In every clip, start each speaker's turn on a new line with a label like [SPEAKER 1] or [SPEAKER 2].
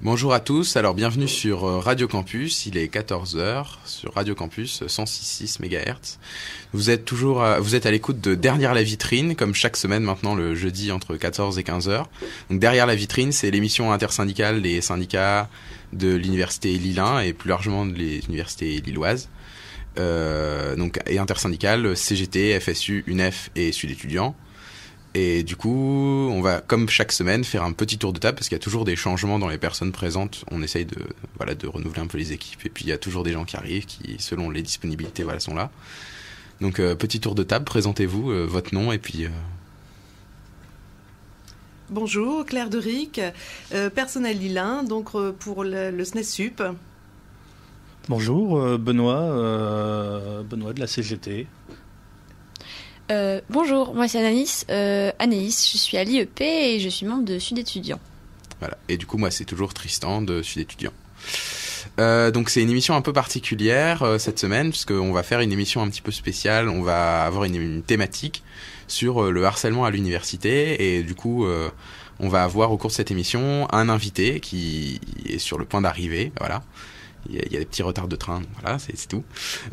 [SPEAKER 1] Bonjour à tous, alors bienvenue sur Radio Campus, il est 14 heures sur Radio Campus 106.6 MHz. Vous êtes à l'écoute de Derrière la vitrine, comme chaque semaine maintenant le jeudi entre 14 et 15 heures. Donc Derrière la vitrine, c'est l'émission intersyndicale des syndicats de l'université Lille-1 et plus largement des universités lilloises. Et intersyndicale CGT, FSU, UNEF et Sud étudiants. Et du coup, on va, comme chaque semaine, faire un petit tour de table parce qu'il y a toujours des changements dans les personnes présentes. On essaye de renouveler un peu les équipes. Et puis, il y a toujours des gens qui arrivent qui, selon les disponibilités, sont là. Donc, petit tour de table. Présentez-vous, votre nom et puis...
[SPEAKER 2] Bonjour, Claire Deric, personnel Lille-1, donc pour le SNES-Sup.
[SPEAKER 3] Bonjour, Benoît de la CGT.
[SPEAKER 4] Bonjour, moi c'est Anaïs, je suis à l'IEP et je suis membre de Sud étudiants.
[SPEAKER 1] Voilà, et du coup moi c'est toujours Tristan de Sud étudiants. Donc c'est une émission un peu particulière cette semaine puisqu'on va faire une émission un petit peu spéciale, on va avoir une thématique sur le harcèlement à l'université et du coup on va avoir au cours de cette émission un invité qui est sur le point d'arriver, voilà. Il y a des petits retards de train, voilà, c'est tout.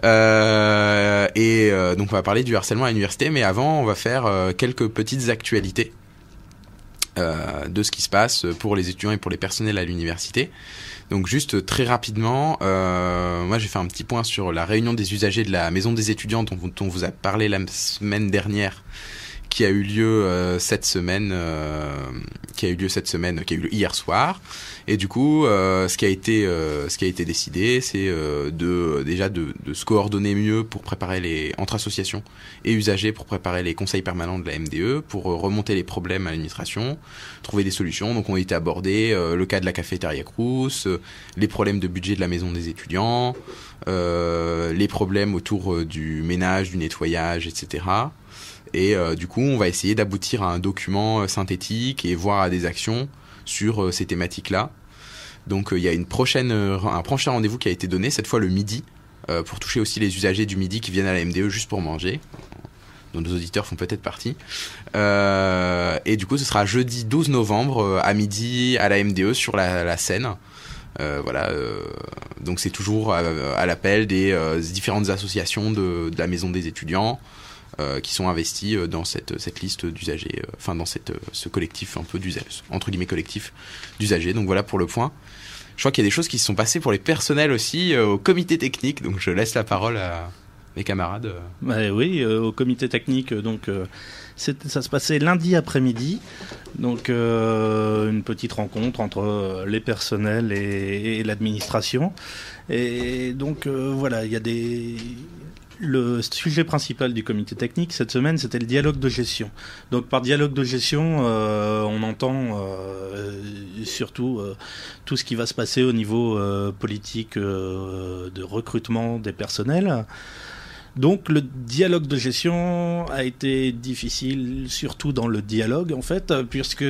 [SPEAKER 1] Donc on va parler du harcèlement à l'université, mais avant on va faire quelques petites actualités de ce qui se passe pour les étudiants et pour les personnels à l'université. Donc juste très rapidement, moi j'ai fait un petit point sur la réunion des usagers de la maison des étudiants dont on vous a parlé la semaine dernière, qui a eu lieu cette semaine, qui a eu lieu hier soir. Et du coup, ce qui a été décidé, c'est de se coordonner mieux pour préparer entre associations et usagers pour préparer les conseils permanents de la MDE, pour remonter les problèmes à l'administration, trouver des solutions. Donc, ont été abordés le cas de la cafétéria Crous, les problèmes de budget de la maison des étudiants, les problèmes autour du ménage, du nettoyage, etc. Et du coup, on va essayer d'aboutir à un document synthétique et voire à des actions sur ces thématiques-là. Donc il y a un prochain rendez-vous qui a été donné, cette fois le midi, pour toucher aussi les usagers du midi qui viennent à la MDE juste pour manger, dont nos auditeurs font peut-être partie. Et du coup, ce sera jeudi 12 novembre à midi à la MDE sur la Seine. Donc c'est toujours à l'appel des différentes associations de la maison des étudiants, qui sont investis dans cette liste d'usagers, dans ce collectif un peu d'usagers, entre guillemets collectif d'usagers. Donc voilà pour le point. Je crois qu'il y a des choses qui se sont passées pour les personnels aussi au comité technique, donc je laisse la parole à mes camarades.
[SPEAKER 3] Oui, au comité technique, donc ça se passait lundi après-midi, donc une petite rencontre entre les personnels et l'administration. Et donc il y a Le sujet principal du comité technique cette semaine, c'était le dialogue de gestion. Donc par dialogue de gestion, on entend surtout tout ce qui va se passer au niveau politique de recrutement des personnels. Donc le dialogue de gestion a été difficile, surtout dans le dialogue en fait, puisque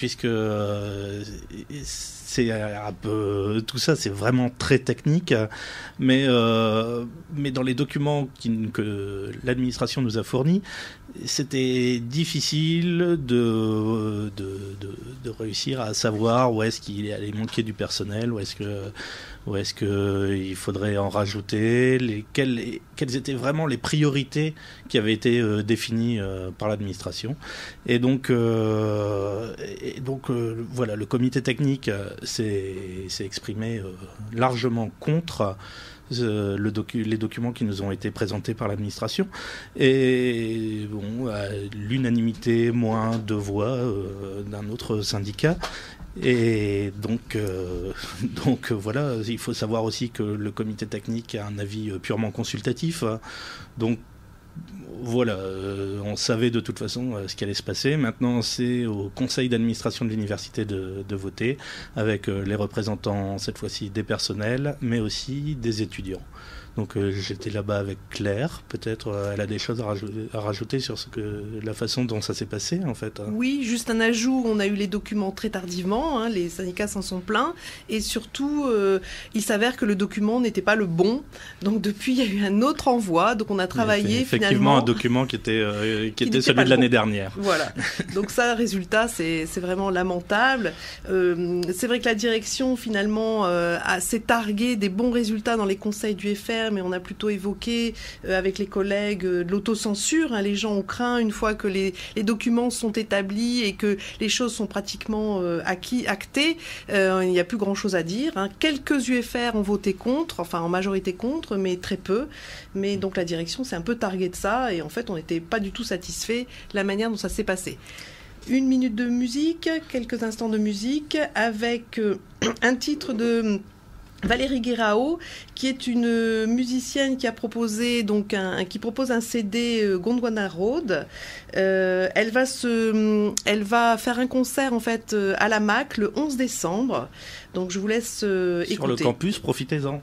[SPEAKER 3] c'est un peu tout ça, c'est vraiment très technique, mais dans les documents que l'administration nous a fournis, c'était difficile de réussir à savoir où est-ce qu'il allait manquer du personnel, où est-ce que il faudrait en rajouter, quelles étaient vraiment les priorités qui avaient été définies par l'administration. Et donc le comité technique s'est exprimé largement contre les documents qui nous ont été présentés par l'administration. Et à l'unanimité, moins 2 voix d'un autre syndicat. Et donc voilà, il faut savoir aussi que le comité technique a un avis purement consultatif. Donc voilà, on savait de toute façon ce qui allait se passer. Maintenant, c'est au conseil d'administration de l'université de voter, avec les représentants, cette fois-ci, des personnels, mais aussi des étudiants. Donc j'étais là-bas avec Claire, peut-être elle a des choses à rajouter sur la façon dont ça s'est passé en fait.
[SPEAKER 2] Oui, juste un ajout, on a eu les documents très tardivement, les syndicats s'en sont plaints, et surtout il s'avère que le document n'était pas le bon, donc depuis il y a eu un autre envoi, donc on a travaillé finalement
[SPEAKER 3] un document qui était celui
[SPEAKER 2] pas
[SPEAKER 3] de l'année dernière.
[SPEAKER 2] Voilà. Donc ça, résultat, c'est vraiment lamentable. C'est vrai que la direction, finalement, s'est targuée des bons résultats dans les conseils du FR, mais on a plutôt évoqué avec les collègues de l'autocensure. Hein. Les gens ont craint, une fois que les documents sont établis et que les choses sont pratiquement actées, il n'y a plus grand-chose à dire. Hein. Quelques UFR ont voté contre, enfin en majorité contre, mais très peu. Mais donc la direction s'est un peu targuée de ça, et en fait on n'était pas du tout satisfait de la manière dont ça s'est passé. 1 minute de musique, quelques instants de musique, avec un titre de Valérie Guérao, qui est une musicienne qui a proposé qui propose un CD Gondwana Road. Elle va faire un concert en fait à la MAC le 11 décembre. Donc je vous laisse écouter.
[SPEAKER 3] Sur le campus, profitez-en.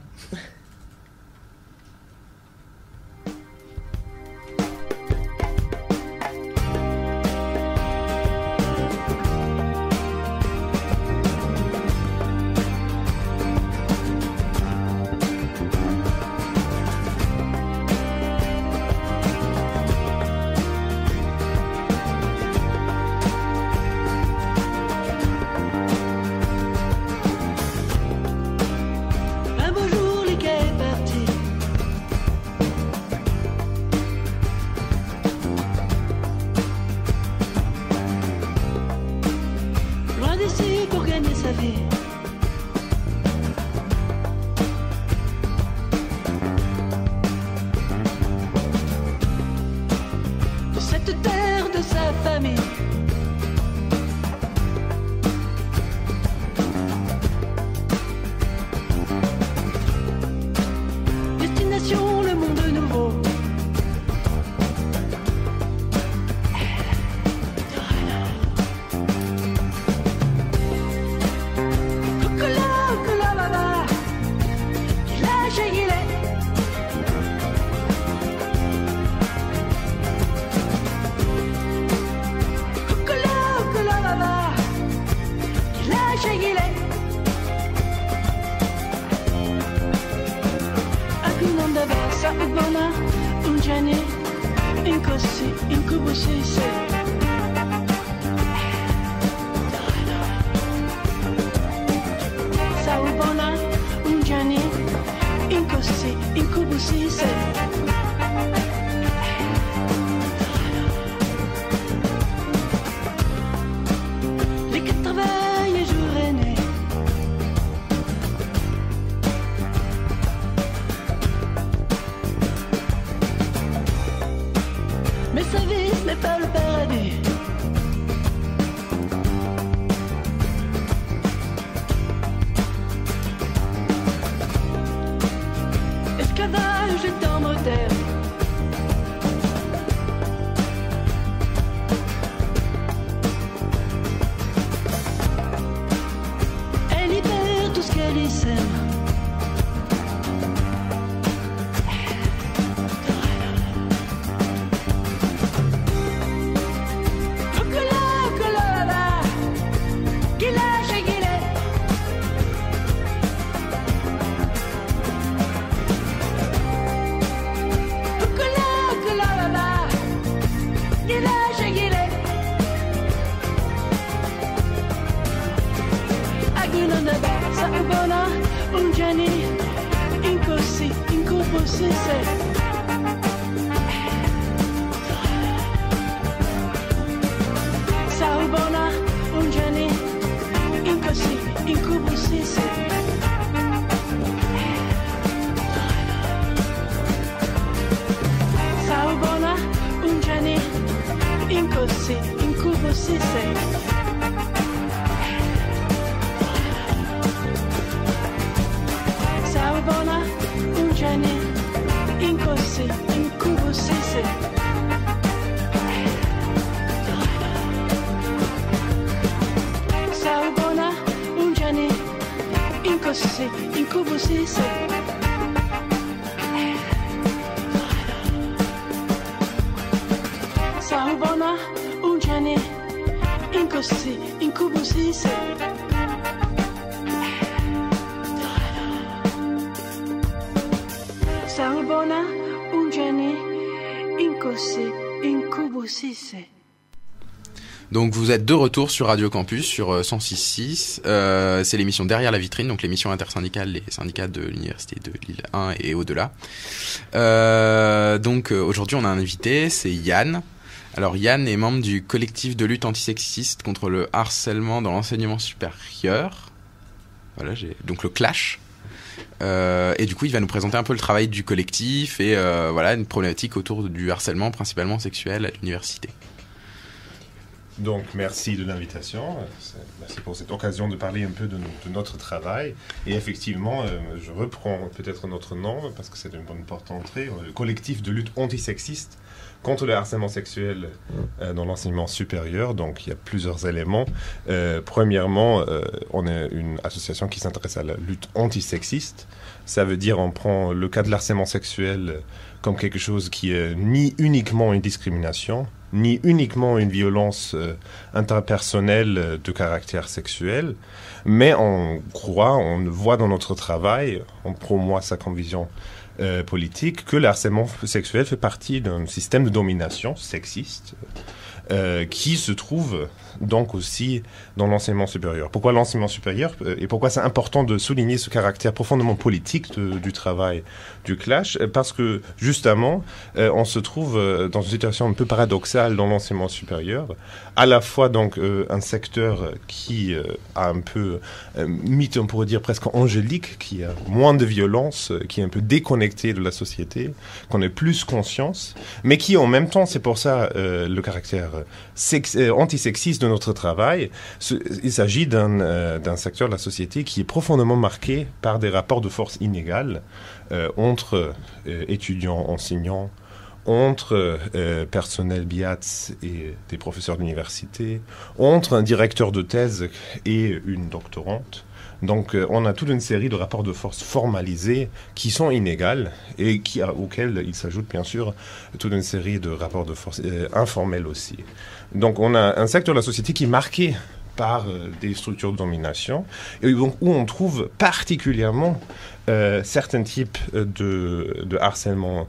[SPEAKER 5] Saubona un geni in così aussi, c'est...
[SPEAKER 1] Donc vous êtes de retour sur Radio Campus, sur 106.6. C'est l'émission Derrière la vitrine, donc l'émission intersyndicale, les syndicats de l'Université de Lille 1 et au-delà. Donc aujourd'hui on a un invité, c'est Yann. Alors Yann est membre du collectif de lutte antisexiste contre le harcèlement dans l'enseignement supérieur. Voilà, donc le Clash. Et du coup il va nous présenter un peu le travail du collectif et voilà une problématique autour du harcèlement principalement sexuel à l'université.
[SPEAKER 6] Donc, merci de l'invitation. Merci pour cette occasion de parler un peu de notre travail. Et effectivement, je reprends peut-être notre nom, parce que c'est une bonne porte d'entrée, le collectif de lutte antisexiste contre le harcèlement sexuel dans l'enseignement supérieur. Donc, il y a plusieurs éléments. Premièrement, on est une association qui s'intéresse à la lutte antisexiste. Ça veut dire on prend le cas de l'harcèlement sexuel comme quelque chose qui est ni uniquement une discrimination, ni uniquement une violence interpersonnelle de caractère sexuel, mais on voit dans notre travail, on promeut ça comme vision politique, que le harcèlement sexuel fait partie d'un système de domination sexiste qui se trouve donc aussi dans l'enseignement supérieur. Pourquoi l'enseignement supérieur et pourquoi c'est important de souligner ce caractère profondément politique du travail du Clash? Parce que justement, on se trouve dans une situation un peu paradoxale dans l'enseignement supérieur, à la fois donc un secteur qui a un peu mythe, on pourrait dire presque angélique, qui a moins de violence, qui est un peu déconnecté de la société, qu'on ait plus conscience, mais qui en même temps, c'est pour ça le caractère antisexiste de notre travail, il s'agit d'un secteur de la société qui est profondément marqué par des rapports de force inégales entre étudiants, enseignants, entre personnel BIATS et des professeurs d'université, entre un directeur de thèse et une doctorante. Donc on a toute une série de rapports de force formalisés qui sont inégales et auxquels il s'ajoute bien sûr toute une série de rapports de force informels aussi. Donc on a un secteur de la société qui est marqué par des structures de domination et donc où on trouve particulièrement certains types de harcèlement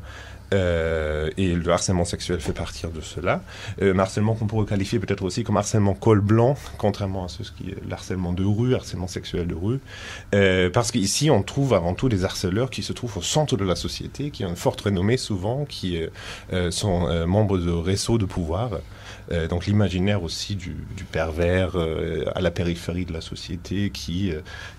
[SPEAKER 6] et le harcèlement sexuel fait partie de cela. Un harcèlement qu'on pourrait qualifier peut-être aussi comme harcèlement col blanc, contrairement à ce qui est l'harcèlement de rue, harcèlement sexuel de rue. Parce qu'ici, on trouve avant tout des harceleurs qui se trouvent au centre de la société, qui ont une forte renommée souvent, qui sont membres de réseaux de pouvoir. Donc l'imaginaire aussi du pervers à la périphérie de la société qui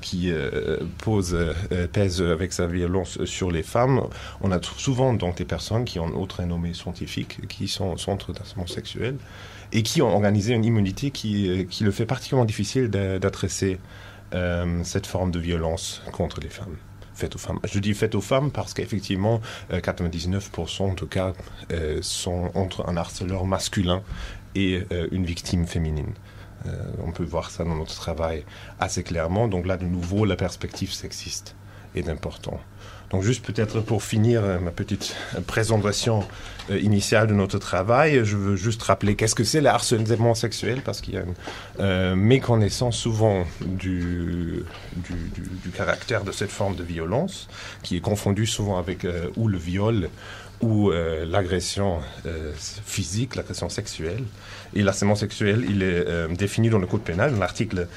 [SPEAKER 6] pèse avec sa violence sur les femmes. On a souvent donc des personnes qui ont une autre renommée scientifique, qui sont au centre d'harcèlement sexuel et qui ont organisé une immunité qui le fait particulièrement difficile d'adresser cette forme de violence contre les femmes. Faites aux femmes. Je dis faites aux femmes parce qu'effectivement, 99% de cas sont entre un harceleur masculin et une victime féminine. On peut voir ça dans notre travail assez clairement. Donc là, de nouveau, la perspective sexiste est importante. Donc juste peut-être pour finir ma petite présentation initiale de notre travail, je veux juste rappeler qu'est-ce que c'est le harcèlement sexuel, parce qu'il y a une méconnaissance souvent du caractère de cette forme de violence, qui est confondue souvent avec ou le viol ou l'agression physique, l'agression sexuelle. Et l'harcèlement sexuel, il est défini dans le Code pénal, dans l'article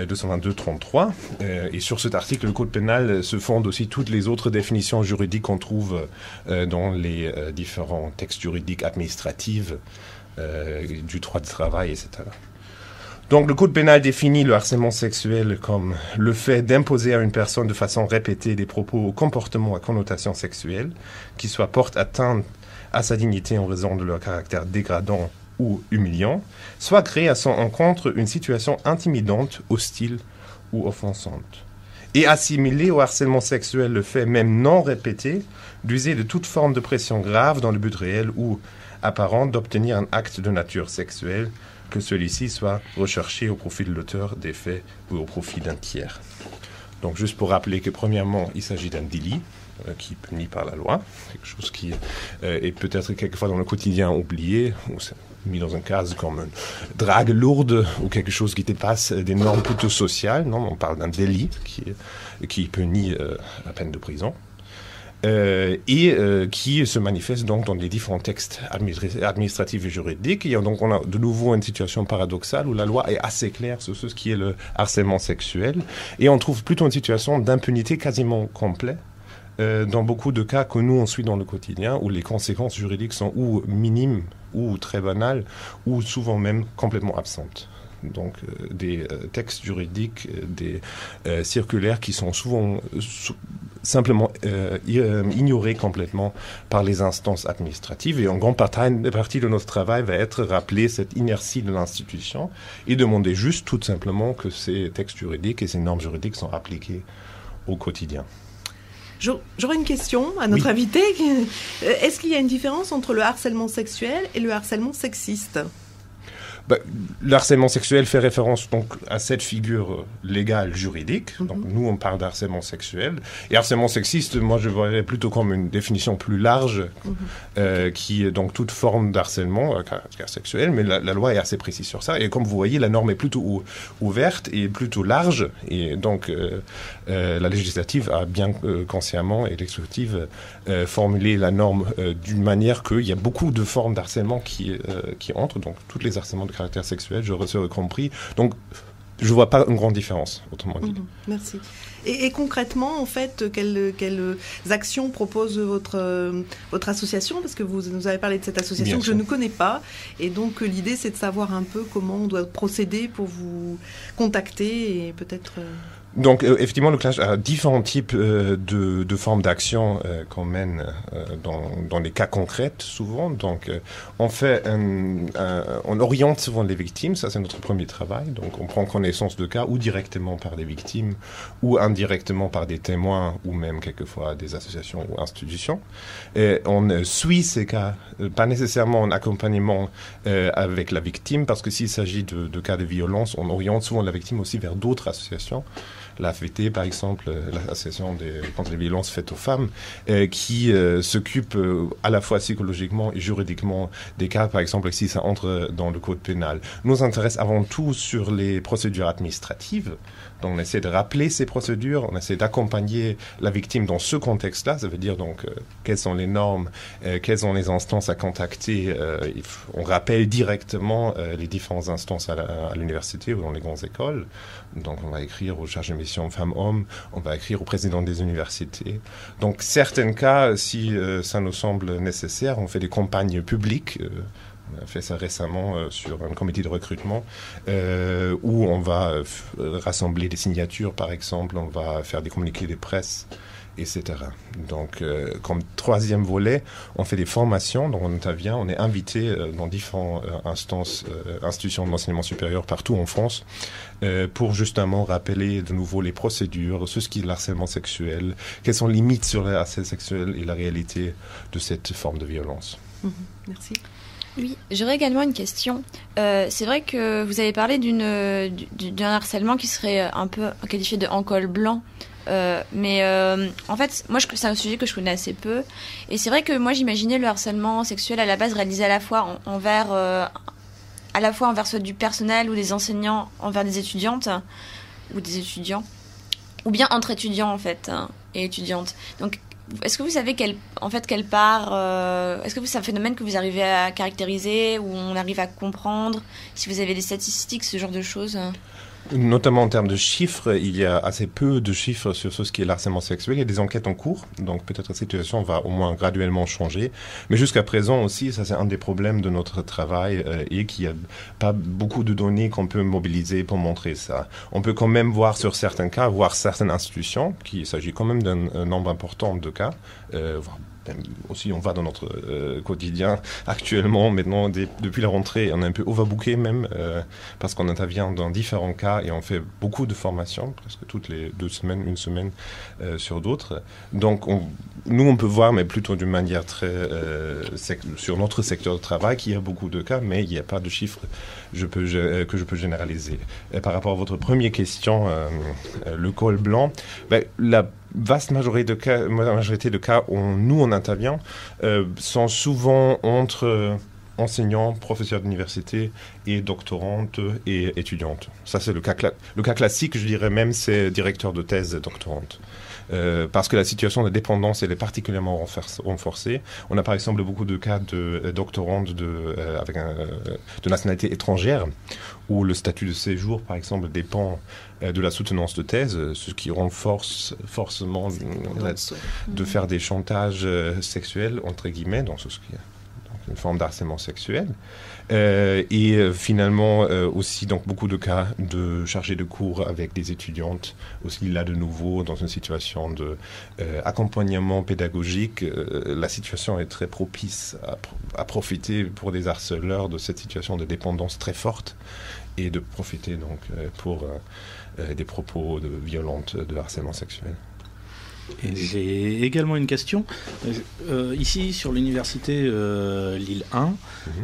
[SPEAKER 6] 222-33. Et sur cet article, le Code pénal se fonde aussi toutes les autres définitions juridiques qu'on trouve dans les différents textes juridiques administratifs du droit du travail, etc. Donc, le Code pénal définit le harcèlement sexuel comme le fait d'imposer à une personne de façon répétée des propos ou comportements à connotation sexuelle qui soit portent atteinte à sa dignité en raison de leur caractère dégradant ou humiliant, soit créer à son encontre une situation intimidante, hostile ou offensante. Et assimiler au harcèlement sexuel le fait, même non répété, d'user de toute forme de pression grave dans le but réel ou apparent d'obtenir un acte de nature sexuelle, que celui-ci soit recherché au profit de l'auteur des faits ou au profit d'un tiers. Donc juste pour rappeler que premièrement, il s'agit d'un délit qui est puni par la loi, quelque chose qui est peut-être quelquefois dans le quotidien oublié, ou mis dans un cadre comme une drague lourde ou quelque chose qui dépasse des normes plutôt sociales. Non, on parle d'un délit qui punit la peine de prison. qui se manifeste donc dans les différents textes administratifs et juridiques. Et donc on a de nouveau une situation paradoxale où la loi est assez claire sur ce qui est le harcèlement sexuel, et on trouve plutôt une situation d'impunité quasiment complète dans beaucoup de cas que nous on suit dans le quotidien, où les conséquences juridiques sont ou minimes ou très banales, ou souvent même complètement absentes. Donc des textes juridiques, des circulaires qui sont souvent simplement ignorés complètement par les instances administratives. Et en grande partie de notre travail va être rappeler cette inertie de l'institution et demander juste tout simplement que ces textes juridiques et ces normes juridiques sont appliqués au quotidien.
[SPEAKER 2] J'aurais une question à notre invité. Est-ce qu'il y a une différence entre le harcèlement sexuel et le harcèlement sexiste ?
[SPEAKER 6] Le harcèlement sexuel fait référence donc à cette figure légale juridique. Donc nous on parle d'harcèlement sexuel, et harcèlement sexiste, moi je voyais plutôt comme une définition plus large qui est donc toute forme d'harcèlement à caractère sexuel, mais la loi est assez précise sur ça, et comme vous voyez la norme est plutôt ouverte et plutôt large, et donc la législative a bien consciemment, et l'exécutive formulé la norme d'une manière qu'il y a beaucoup de formes d'harcèlement qui entrent, donc toutes les harcèlements de caractère sexuel, je serais compris. Donc, je ne vois pas une grande différence, autrement dit.
[SPEAKER 2] Merci. Et concrètement, en fait, quelles actions propose votre association ? Parce que vous nous avez parlé de cette association que je ne connais pas. Et donc, l'idée, c'est de savoir un peu comment on doit procéder pour vous contacter et peut-être...
[SPEAKER 6] Donc, effectivement, le Clash a différents types de formes d'action qu'on mène dans les cas concrets, souvent. Donc, on oriente souvent les victimes, ça c'est notre premier travail. Donc, on prend connaissance de cas ou directement par des victimes ou indirectement par des témoins ou même quelquefois des associations ou institutions. Et on suit ces cas, pas nécessairement en accompagnement avec la victime, parce que s'il s'agit de cas de violence, on oriente souvent la victime aussi vers d'autres associations. L'AFVT, par exemple, l'association contre les violences faites aux femmes, qui s'occupe à la fois psychologiquement et juridiquement des cas, par exemple, si ça entre dans le code pénal. Nous nous intéressons avant tout sur les procédures administratives. Donc, on essaie de rappeler ces procédures, on essaie d'accompagner la victime dans ce contexte-là. Ça veut dire donc quelles sont les normes, quelles sont les instances à contacter. On rappelle directement les différentes instances à l'université ou dans les grandes écoles. Donc, on va écrire aux chargés de mission femmes-hommes, on va écrire au président des universités. Donc, certains cas, si ça nous semble nécessaire, on fait des campagnes publiques. On a fait ça récemment sur un comité de recrutement où on va rassembler des signatures, par exemple, on va faire des communiqués de presse, etc. Donc, comme troisième volet, on fait des formations, donc on intervient, on est invité dans différentes institutions de l'enseignement supérieur partout en France pour justement rappeler de nouveau les procédures, ce qui est le harcèlement sexuel, quelles sont les limites sur le harcèlement sexuel et la réalité de cette forme de violence.
[SPEAKER 2] Merci.
[SPEAKER 4] Oui, j'aurais également une question. C'est vrai que vous avez parlé d'un harcèlement qui serait un peu qualifié de en col blanc. Mais en fait, moi, c'est un sujet que je connais assez peu. Et c'est vrai que moi, j'imaginais le harcèlement sexuel à la base réalisé à la fois envers soit du personnel ou des enseignants envers des étudiantes ou des étudiants, ou bien entre étudiants en fait et étudiantes. Donc, est-ce que vous savez quelle part, est-ce que c'est un phénomène que vous arrivez à caractériser, ou on arrive à comprendre, si vous avez des statistiques, ce genre de choses?
[SPEAKER 6] Notamment en termes de chiffres, il y a assez peu de chiffres sur ce qui est le harcèlement sexuel. Il y a des enquêtes en cours, donc peut-être la situation va au moins graduellement changer. Mais jusqu'à présent aussi, ça c'est un des problèmes de notre travail et qu'il n'y a pas beaucoup de données qu'on peut mobiliser pour montrer ça. On peut quand même voir sur certains cas, voir certaines institutions, qu'il s'agit quand même d'un nombre important de cas, aussi on va dans notre quotidien actuellement, maintenant depuis la rentrée, on est un peu overbooké même parce qu'on intervient dans différents cas et on fait beaucoup de formations, presque toutes les 2 semaines, une semaine sur d'autres. Donc nous on peut voir, mais plutôt d'une manière très sur notre secteur de travail, qu'il y a beaucoup de cas, mais il n'y a pas de chiffres que je peux généraliser. Et par rapport à votre première question, le col blanc, la vaste majorité de cas où nous on intervient sont souvent entre enseignants, professeurs d'université et doctorantes et étudiantes. Ça, c'est le cas classique, je dirais même, c'est directeur de thèse doctorante. Parce que la situation de dépendance, elle est particulièrement renforcée. On a par exemple beaucoup de cas de doctorantes avec de nationalité étrangère, où le statut de séjour, par exemple, dépend de la soutenance de thèse, ce qui renforce forcément de faire des chantages sexuels, entre guillemets, dans ce qui est une forme d'harcèlement sexuel. Finalement, aussi donc beaucoup de cas de chargés de cours avec des étudiantes, aussi là de nouveau dans une situation de accompagnement pédagogique. La situation est très propice à profiter pour des harceleurs de cette situation de dépendance très forte et de profiter donc pour des propos violents de harcèlement sexuel.
[SPEAKER 3] J'ai également une question. Ici, sur l'université Lille 1,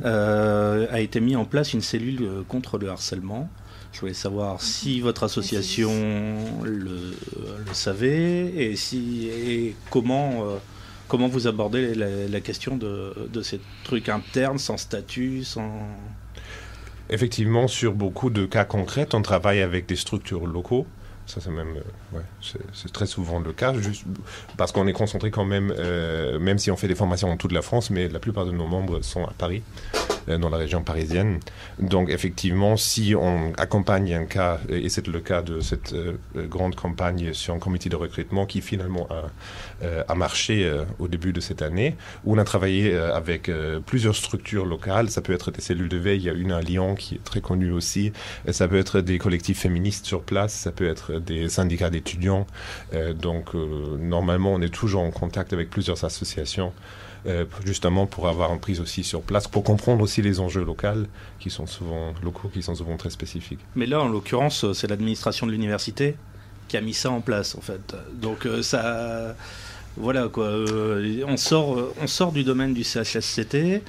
[SPEAKER 3] a été mis en place une cellule contre le harcèlement. Je voulais savoir si votre association le savait et comment vous abordez la question de ces trucs internes, sans statut, sans...
[SPEAKER 6] Effectivement, sur beaucoup de cas concrets, on travaille avec des structures locaux. Ça, c'est même, c'est très souvent le cas, juste parce qu'on est concentré quand même, même si on fait des formations dans toute la France, mais la plupart de nos membres sont à Paris, dans la région parisienne. Donc, effectivement, si on accompagne un cas, et c'est le cas de cette grande campagne sur un comité de recrutement qui finalement a marché au début de cette année, où on a travaillé avec plusieurs structures locales. Ça peut être des cellules de veille, il y a une à Lyon qui est très connue aussi. Ça peut être des collectifs féministes sur place, ça peut être des syndicats d'étudiants. Normalement, on est toujours en contact avec plusieurs associations, justement pour avoir une prise aussi sur place, pour comprendre aussi les enjeux locaux qui sont souvent très spécifiques.
[SPEAKER 3] Mais là, en l'occurrence, c'est l'administration de l'université qui a mis ça en place, en fait. Donc ça... Voilà, quoi. On sort du domaine du CHSCT,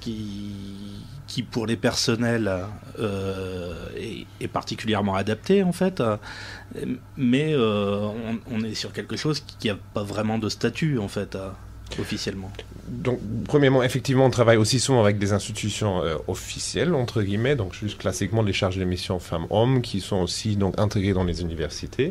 [SPEAKER 3] qui pour les personnels est particulièrement adapté, en fait. Mais on est sur quelque chose qui n'a pas vraiment de statut, en fait, officiellement.
[SPEAKER 6] Donc, premièrement, effectivement, on travaille aussi souvent avec des institutions officielles, entre guillemets, donc juste classiquement les chargés de mission femmes-hommes, qui sont aussi donc intégrés dans les universités.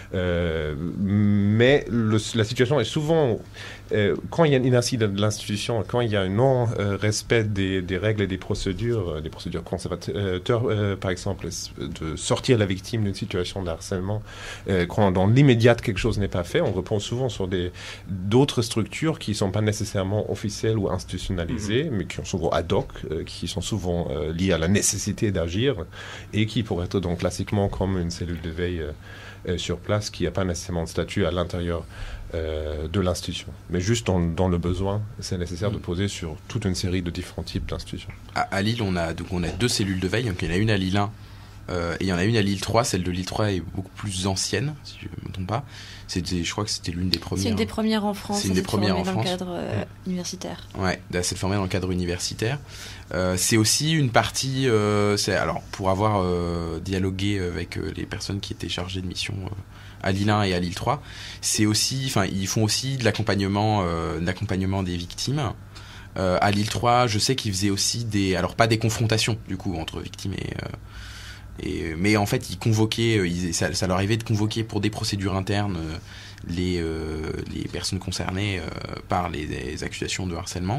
[SPEAKER 6] Mais la situation est souvent, quand il y a une inertie de l'institution, quand il y a un non-respect des règles et des procédures conservateurs, par exemple, de sortir la victime d'une situation de harcèlement, quand dans l'immédiat quelque chose n'est pas fait, on reprend souvent sur d'autres structures qui ne sont pas nécessairement officielles ou institutionnalisées, mais qui sont souvent ad hoc, qui sont souvent liées à la nécessité d'agir, et qui pourraient être donc classiquement comme une cellule de veille sur place, qui n'a pas nécessairement de statut à l'intérieur de l'institution. Mais juste dans le besoin, c'est nécessaire de poser sur toute une série de différents types d'institutions.
[SPEAKER 1] À Lille, on a 2 cellules de veille. Donc il y en a une à Lille 1 et il y en a une à Lille 3. Celle de Lille 3 est beaucoup plus ancienne, si je ne me trompe pas. Je crois que c'était l'une des premières.
[SPEAKER 4] C'est une des premières en France.
[SPEAKER 1] C'est une des premières en
[SPEAKER 4] dans
[SPEAKER 1] France.
[SPEAKER 4] le cadre universitaire.
[SPEAKER 1] Ouais, c'est formé dans le cadre universitaire. C'est aussi une partie. Alors, pour avoir dialogué avec les personnes qui étaient chargées de mission à Lille 1 et à Lille 3, ils font aussi de l'accompagnement des victimes. À Lille 3, je sais qu'ils faisaient aussi alors pas des confrontations du coup entre victimes mais en fait ils convoquaient, ça leur arrivait de convoquer pour des procédures internes les personnes concernées par les accusations de harcèlement,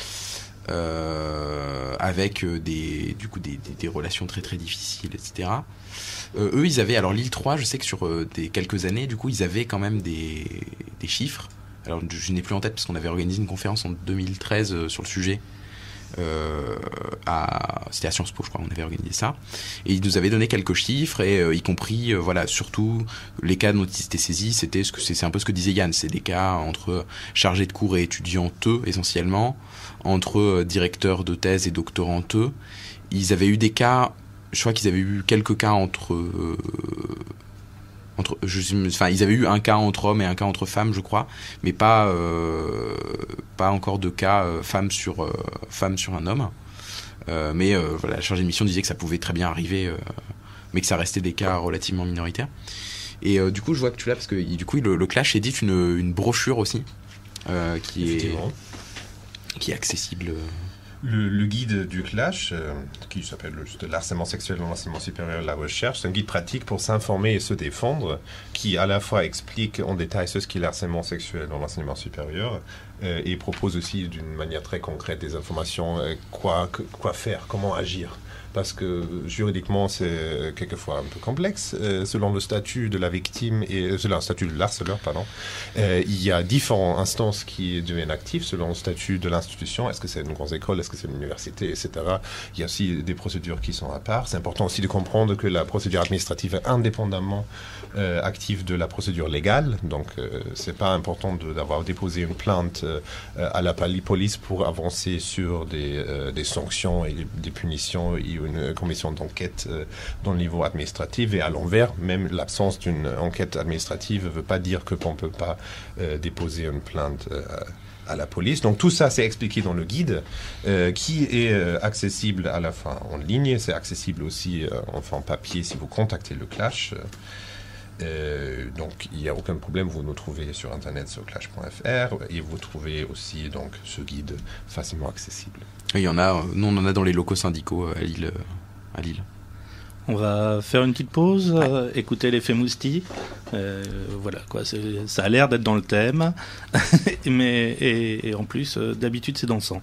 [SPEAKER 1] avec des relations très très difficiles, etc. Eux, ils avaient, alors Lille 3, je sais que sur quelques années, du coup, ils avaient quand même des chiffres. Alors, je n'ai plus en tête parce qu'on avait organisé une conférence en 2013 sur le sujet. C'était à Sciences Po, je crois, on avait organisé ça. Et ils nous avaient donné quelques chiffres, et y compris, surtout, les cas dont ils étaient saisis, c'est un peu ce que disait Yann, c'est des cas entre chargés de cours et étudianteux, essentiellement, entre directeurs de thèse et doctoranteux. Ils avaient eu des cas... Je crois qu'ils avaient eu quelques cas ils avaient eu un cas entre hommes et un cas entre femmes, je crois, mais pas encore de cas femme sur un homme. La chargée de mission disait que ça pouvait très bien arriver, mais que ça restait des cas relativement minoritaires. Et du coup, je vois que tu l'as parce que du coup, le Clash édite une brochure aussi qui est accessible.
[SPEAKER 6] Le guide du clash, qui s'appelle le harcèlement sexuel dans l'enseignement supérieur et la recherche, c'est un guide pratique pour s'informer et se défendre, qui à la fois explique en détail ce qu'est le harcèlement sexuel dans l'enseignement supérieur et propose aussi d'une manière très concrète des informations, quoi faire, comment agir. Parce que juridiquement, c'est quelquefois un peu complexe. Selon le statut de la victime et selon le statut de l'harceleur, il y a différentes instances qui deviennent actives selon le statut de l'institution. Est-ce que c'est une grande école, est-ce que c'est une université, etc. Il y a aussi des procédures qui sont à part. C'est important aussi de comprendre que la procédure administrative est indépendamment active de la procédure légale. Donc, c'est pas important d'avoir déposé une plainte à la police pour avancer sur des sanctions et des punitions et une commission d'enquête dans le niveau administratif, et à l'envers, même l'absence d'une enquête administrative ne veut pas dire qu'on ne peut pas déposer une plainte à la police. Donc tout ça, c'est expliqué dans le guide qui est accessible à la fois en ligne, c'est accessible aussi en papier si vous contactez le Clash. Donc il n'y a aucun problème, vous nous trouvez sur internet sur clash.fr et vous trouvez aussi donc ce guide facilement accessible.
[SPEAKER 1] Il y en a, nous on en a dans les locaux syndicaux à Lille.
[SPEAKER 3] On va faire une petite pause, écouter l'effet moustille. Voilà quoi, ça a l'air d'être dans le thème, et en plus d'habitude c'est dansant.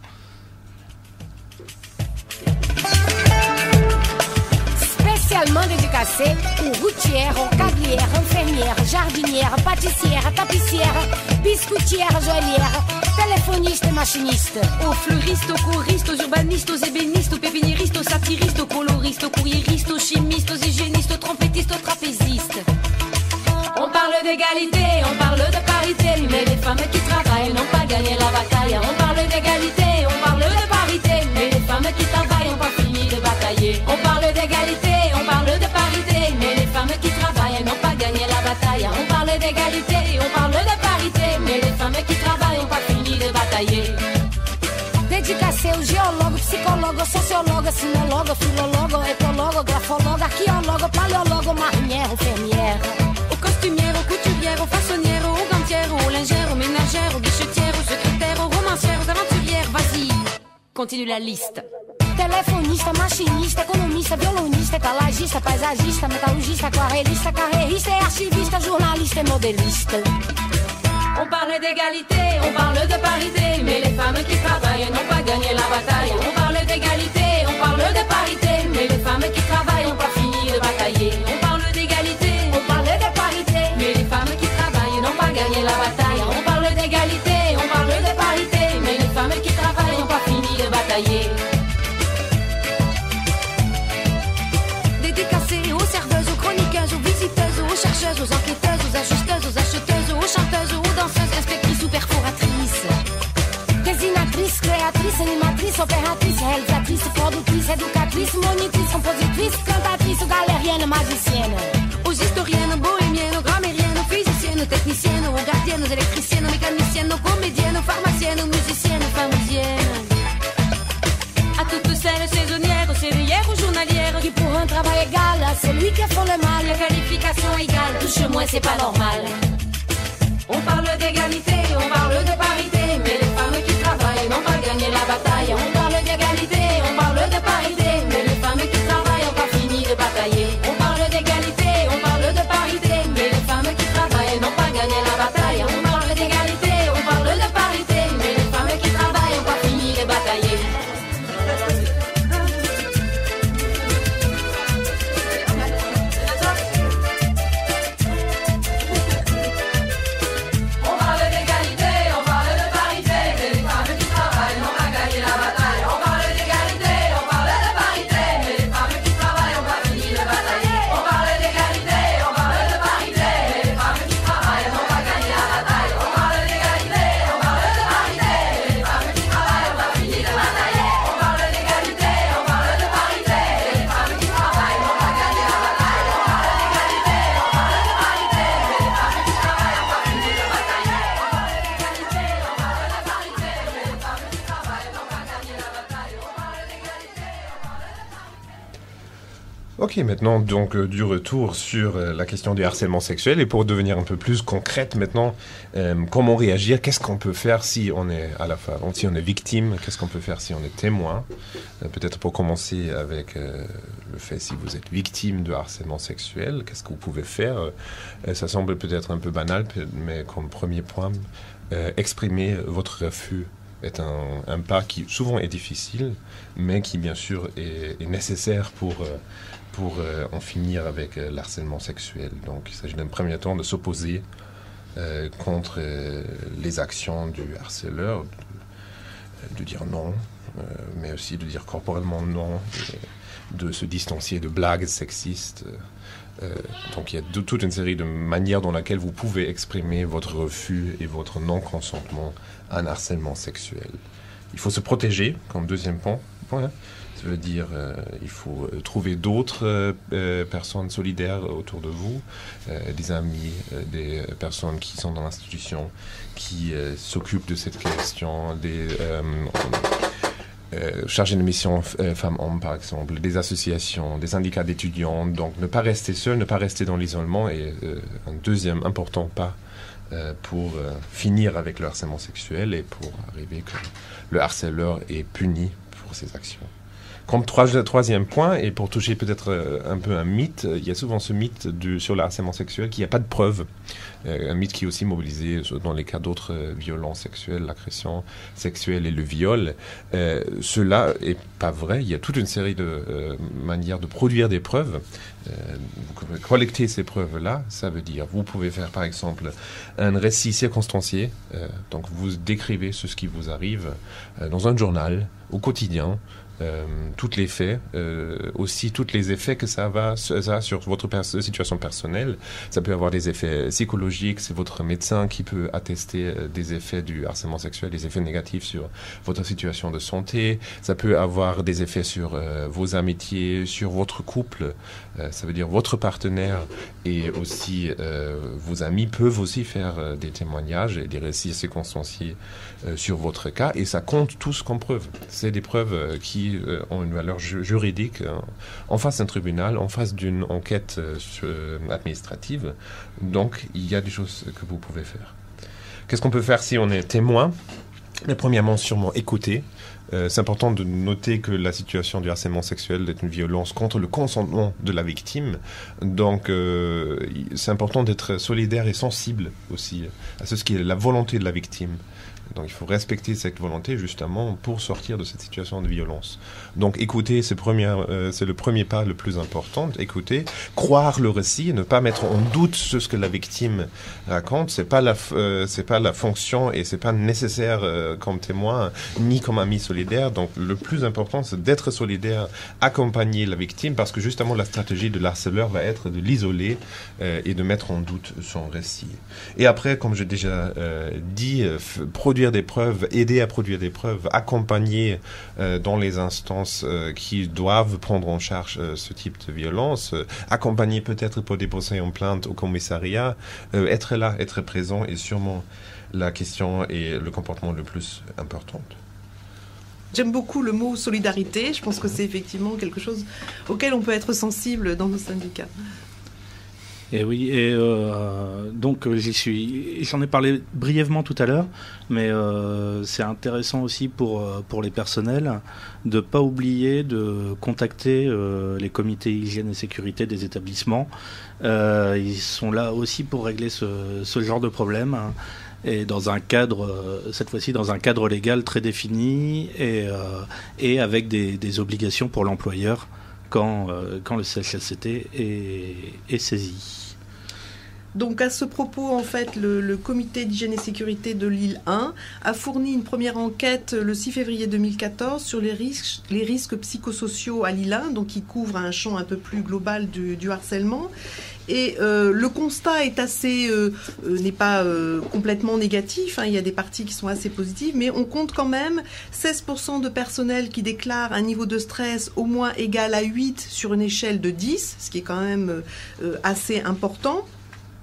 [SPEAKER 5] Spécialement dédicacé aux routières, aux cablières, infirmières, jardinières, pâtissières, tapissières, biscoutières, joaillières, téléphonistes et machinistes.
[SPEAKER 7] Aux fleuristes, aux choristes, aux urbanistes, aux ébénistes, aux pépiniéristes, aux satiristes, aux coloristes, aux courriéristes, aux chimistes, aux hygiénistes, aux trompettistes, aux trapézistes. On parle d'égalité, on parle de parité, mais les femmes qui travaillent n'ont pas gagné la bataille. On parle d'égalité, on parle de parité, mais les femmes qui travaillent n'ont pas fini de batailler. On parle d'égalité, on parle de parité, mais les femmes qui travaillent n'ont pas gagné la bataille. On parle d'égalité, on parle de parité, mais les femmes qui travaillent n'ont pas fini de batailler.
[SPEAKER 5] Dédicacé ao geólogo, psicólogo, sociólogo, sinologo, filólogo, etologo, grafologo, arqueólogo, paléologo, marinheiro, fermière.
[SPEAKER 7] Aux costumières, aux couturières, aux façonnières, aux gantières, aux lingères, aux ménagères, aux guichetières, aux secrétaires, aux romancières, aux aventurières. Vas-y, continue la liste.
[SPEAKER 5] Telefonista, machinista, economista, violonista, ecologista, paisagista, metalurgista, aquarelista, carreirista, archivista, journaliste et modeliste.
[SPEAKER 7] On parle d'égalité, on parle de parité, mais les femmes qui travaillent n'ont pas gagné la bataille. On parle d'égalité, on parle de parité, mais les femmes qui travaillent n'ont pas fini de batailler. On parle d'égalité, on parle de parité, mais les femmes qui travaillent n'ont pas gagné la bataille. On parle d'égalité, on parle de parité, mais les femmes qui travaillent n'ont pas fini de batailler.
[SPEAKER 5] Dédicacé aux serveuses, aux chroniqueuses, aux visiteuses, aux chercheuses, aux enquêteuses, aux ajusteuses, aux acheteuses, aux chanteuses, aux danseuses, inspectrices ou perforatrices. Dessinatrices, créatrices, animatrices, opératrices, réalisatrices, productrices, éducatrices, monitrices, compositrices, cantatrices, galériennes, magiciennes.
[SPEAKER 7] Aux historiennes, bohémiennes, grammairiennes, physiciennes, techniciennes, aux gardiennes, aux électriciennes, aux mécaniciennes, aux comédiennes, aux pharmaciennes, aux musiciennes, aux pharmaciennes. À toutes celles saisonnières, aux sévrières, aux journalières,
[SPEAKER 5] qui pour un travail égal à celui qui font le mal,
[SPEAKER 7] la qualification égale, touche moins, c'est pas normal. On parle d'égalité, on parle de parité, mais les femmes qui travaillent n'ont pas gagné la bataille. On parle d'égalité, on parle de parité, mais les femmes qui travaillent n'ont pas fini de batailler. On parle d'égalité, on parle de parité, mais les femmes qui travaillent n'ont pas gagné la bataille. On parle d'égalité, on parle de parité, mais les femmes qui travaillent n'ont pas fini de batailler.
[SPEAKER 5] On
[SPEAKER 6] Ok, maintenant donc du retour sur la question du harcèlement sexuel et pour devenir un peu plus concrète maintenant, comment réagir, qu'est-ce qu'on peut faire si on est si on est victime, qu'est-ce qu'on peut faire si on est témoin, peut-être pour commencer avec le fait si vous êtes victime de harcèlement sexuel, qu'est-ce que vous pouvez faire, ça semble peut-être un peu banal, mais comme premier point, exprimer votre refus est un pas qui souvent est difficile, mais qui bien sûr est nécessaire pour en finir avec l'harcèlement sexuel. Donc il s'agit d'un premier temps de s'opposer contre les actions du harceleur, de dire non, mais aussi de dire corporellement non, de se distancier de blagues sexistes. Donc il y a toute une série de manières dans lesquelles vous pouvez exprimer votre refus et votre non-consentement à un harcèlement sexuel. Il faut se protéger comme deuxième point. Ça veut dire il faut trouver d'autres personnes solidaires autour de vous, des amis, des personnes qui sont dans l'institution, qui s'occupent de cette question, des chargés de mission femmes-hommes par exemple, des associations, des syndicats d'étudiants. Donc ne pas rester seul, ne pas rester dans l'isolement est un deuxième important pas pour finir avec le harcèlement sexuel et pour arriver que le harceleur est puni pour ses actions. Comme troisième point, et pour toucher peut-être un peu un mythe, il y a souvent ce mythe sur le harcèlement sexuel qu'il n'y a pas de preuves. Un mythe qui est aussi mobilisé dans les cas d'autres violences sexuelles, l'agression sexuelle et le viol. Cela n'est pas vrai. Il y a toute une série de manières de produire des preuves. Vous collectez ces preuves-là, ça veut dire, vous pouvez faire par exemple un récit circonstancié. Donc vous décrivez ce qui vous arrive dans un journal, au quotidien. Tous les faits, aussi tous les effets que ça a sur votre situation personnelle. Ça peut avoir des effets psychologiques, c'est votre médecin qui peut attester des effets du harcèlement sexuel, des effets négatifs sur votre situation de santé. Ça peut avoir des effets sur vos amitiés, sur votre couple. Ça veut dire votre partenaire et aussi vos amis peuvent aussi faire des témoignages et des récits circonstanciés sur votre cas et ça compte tous comme preuve. C'est des preuves qui ont une valeur juridique en face d'un tribunal, en face d'une enquête administrative. Donc, il y a des choses que vous pouvez faire. Qu'est-ce qu'on peut faire si on est témoin ? Premièrement, sûrement écouter. C'est important de noter que la situation du harcèlement sexuel est une violence contre le consentement de la victime. Donc, c'est important d'être solidaire et sensible aussi à ce qui est la volonté de la victime. Donc il faut respecter cette volonté justement pour sortir de cette situation de violence. Donc écouter, c'est le premier pas le plus important. Écouter, croire le récit, ne pas mettre en doute ce que la victime raconte. C'est pas la fonction et c'est pas nécessaire comme témoin ni comme ami solidaire. Donc le plus important, c'est d'être solidaire, accompagner la victime parce que justement la stratégie de l'harceleur va être de l'isoler et de mettre en doute son récit. Et après, comme j'ai déjà dit, produire des preuves, aider à produire des preuves, accompagner dans les instances qui doivent prendre en charge ce type de violence, accompagner peut-être pour déposer une plainte au commissariat, être là, être présent est sûrement la question et le comportement le plus important.
[SPEAKER 2] J'aime beaucoup le mot solidarité, je pense que c'est effectivement quelque chose auquel on peut être sensible dans nos syndicats.
[SPEAKER 3] Et oui, et donc j'en ai parlé brièvement tout à l'heure, mais c'est intéressant aussi pour les personnels de ne pas oublier de contacter les comités hygiène et sécurité des établissements. Ils sont là aussi pour régler ce genre de problème. Et dans un cadre, cette fois-ci dans un cadre légal très défini et avec des obligations pour l'employeur quand le CHSCT est saisi.
[SPEAKER 2] Donc à ce propos, en fait, le comité d'hygiène et sécurité de Lille 1 a fourni une première enquête le 6 février 2014 sur les risques psychosociaux à Lille 1, donc qui couvre un champ un peu plus global du harcèlement. Et le constat est n'est pas complètement négatif, hein, il y a des parties qui sont assez positives, mais on compte quand même 16% de personnel qui déclarent un niveau de stress au moins égal à 8 sur une échelle de 10, ce qui est quand même assez important.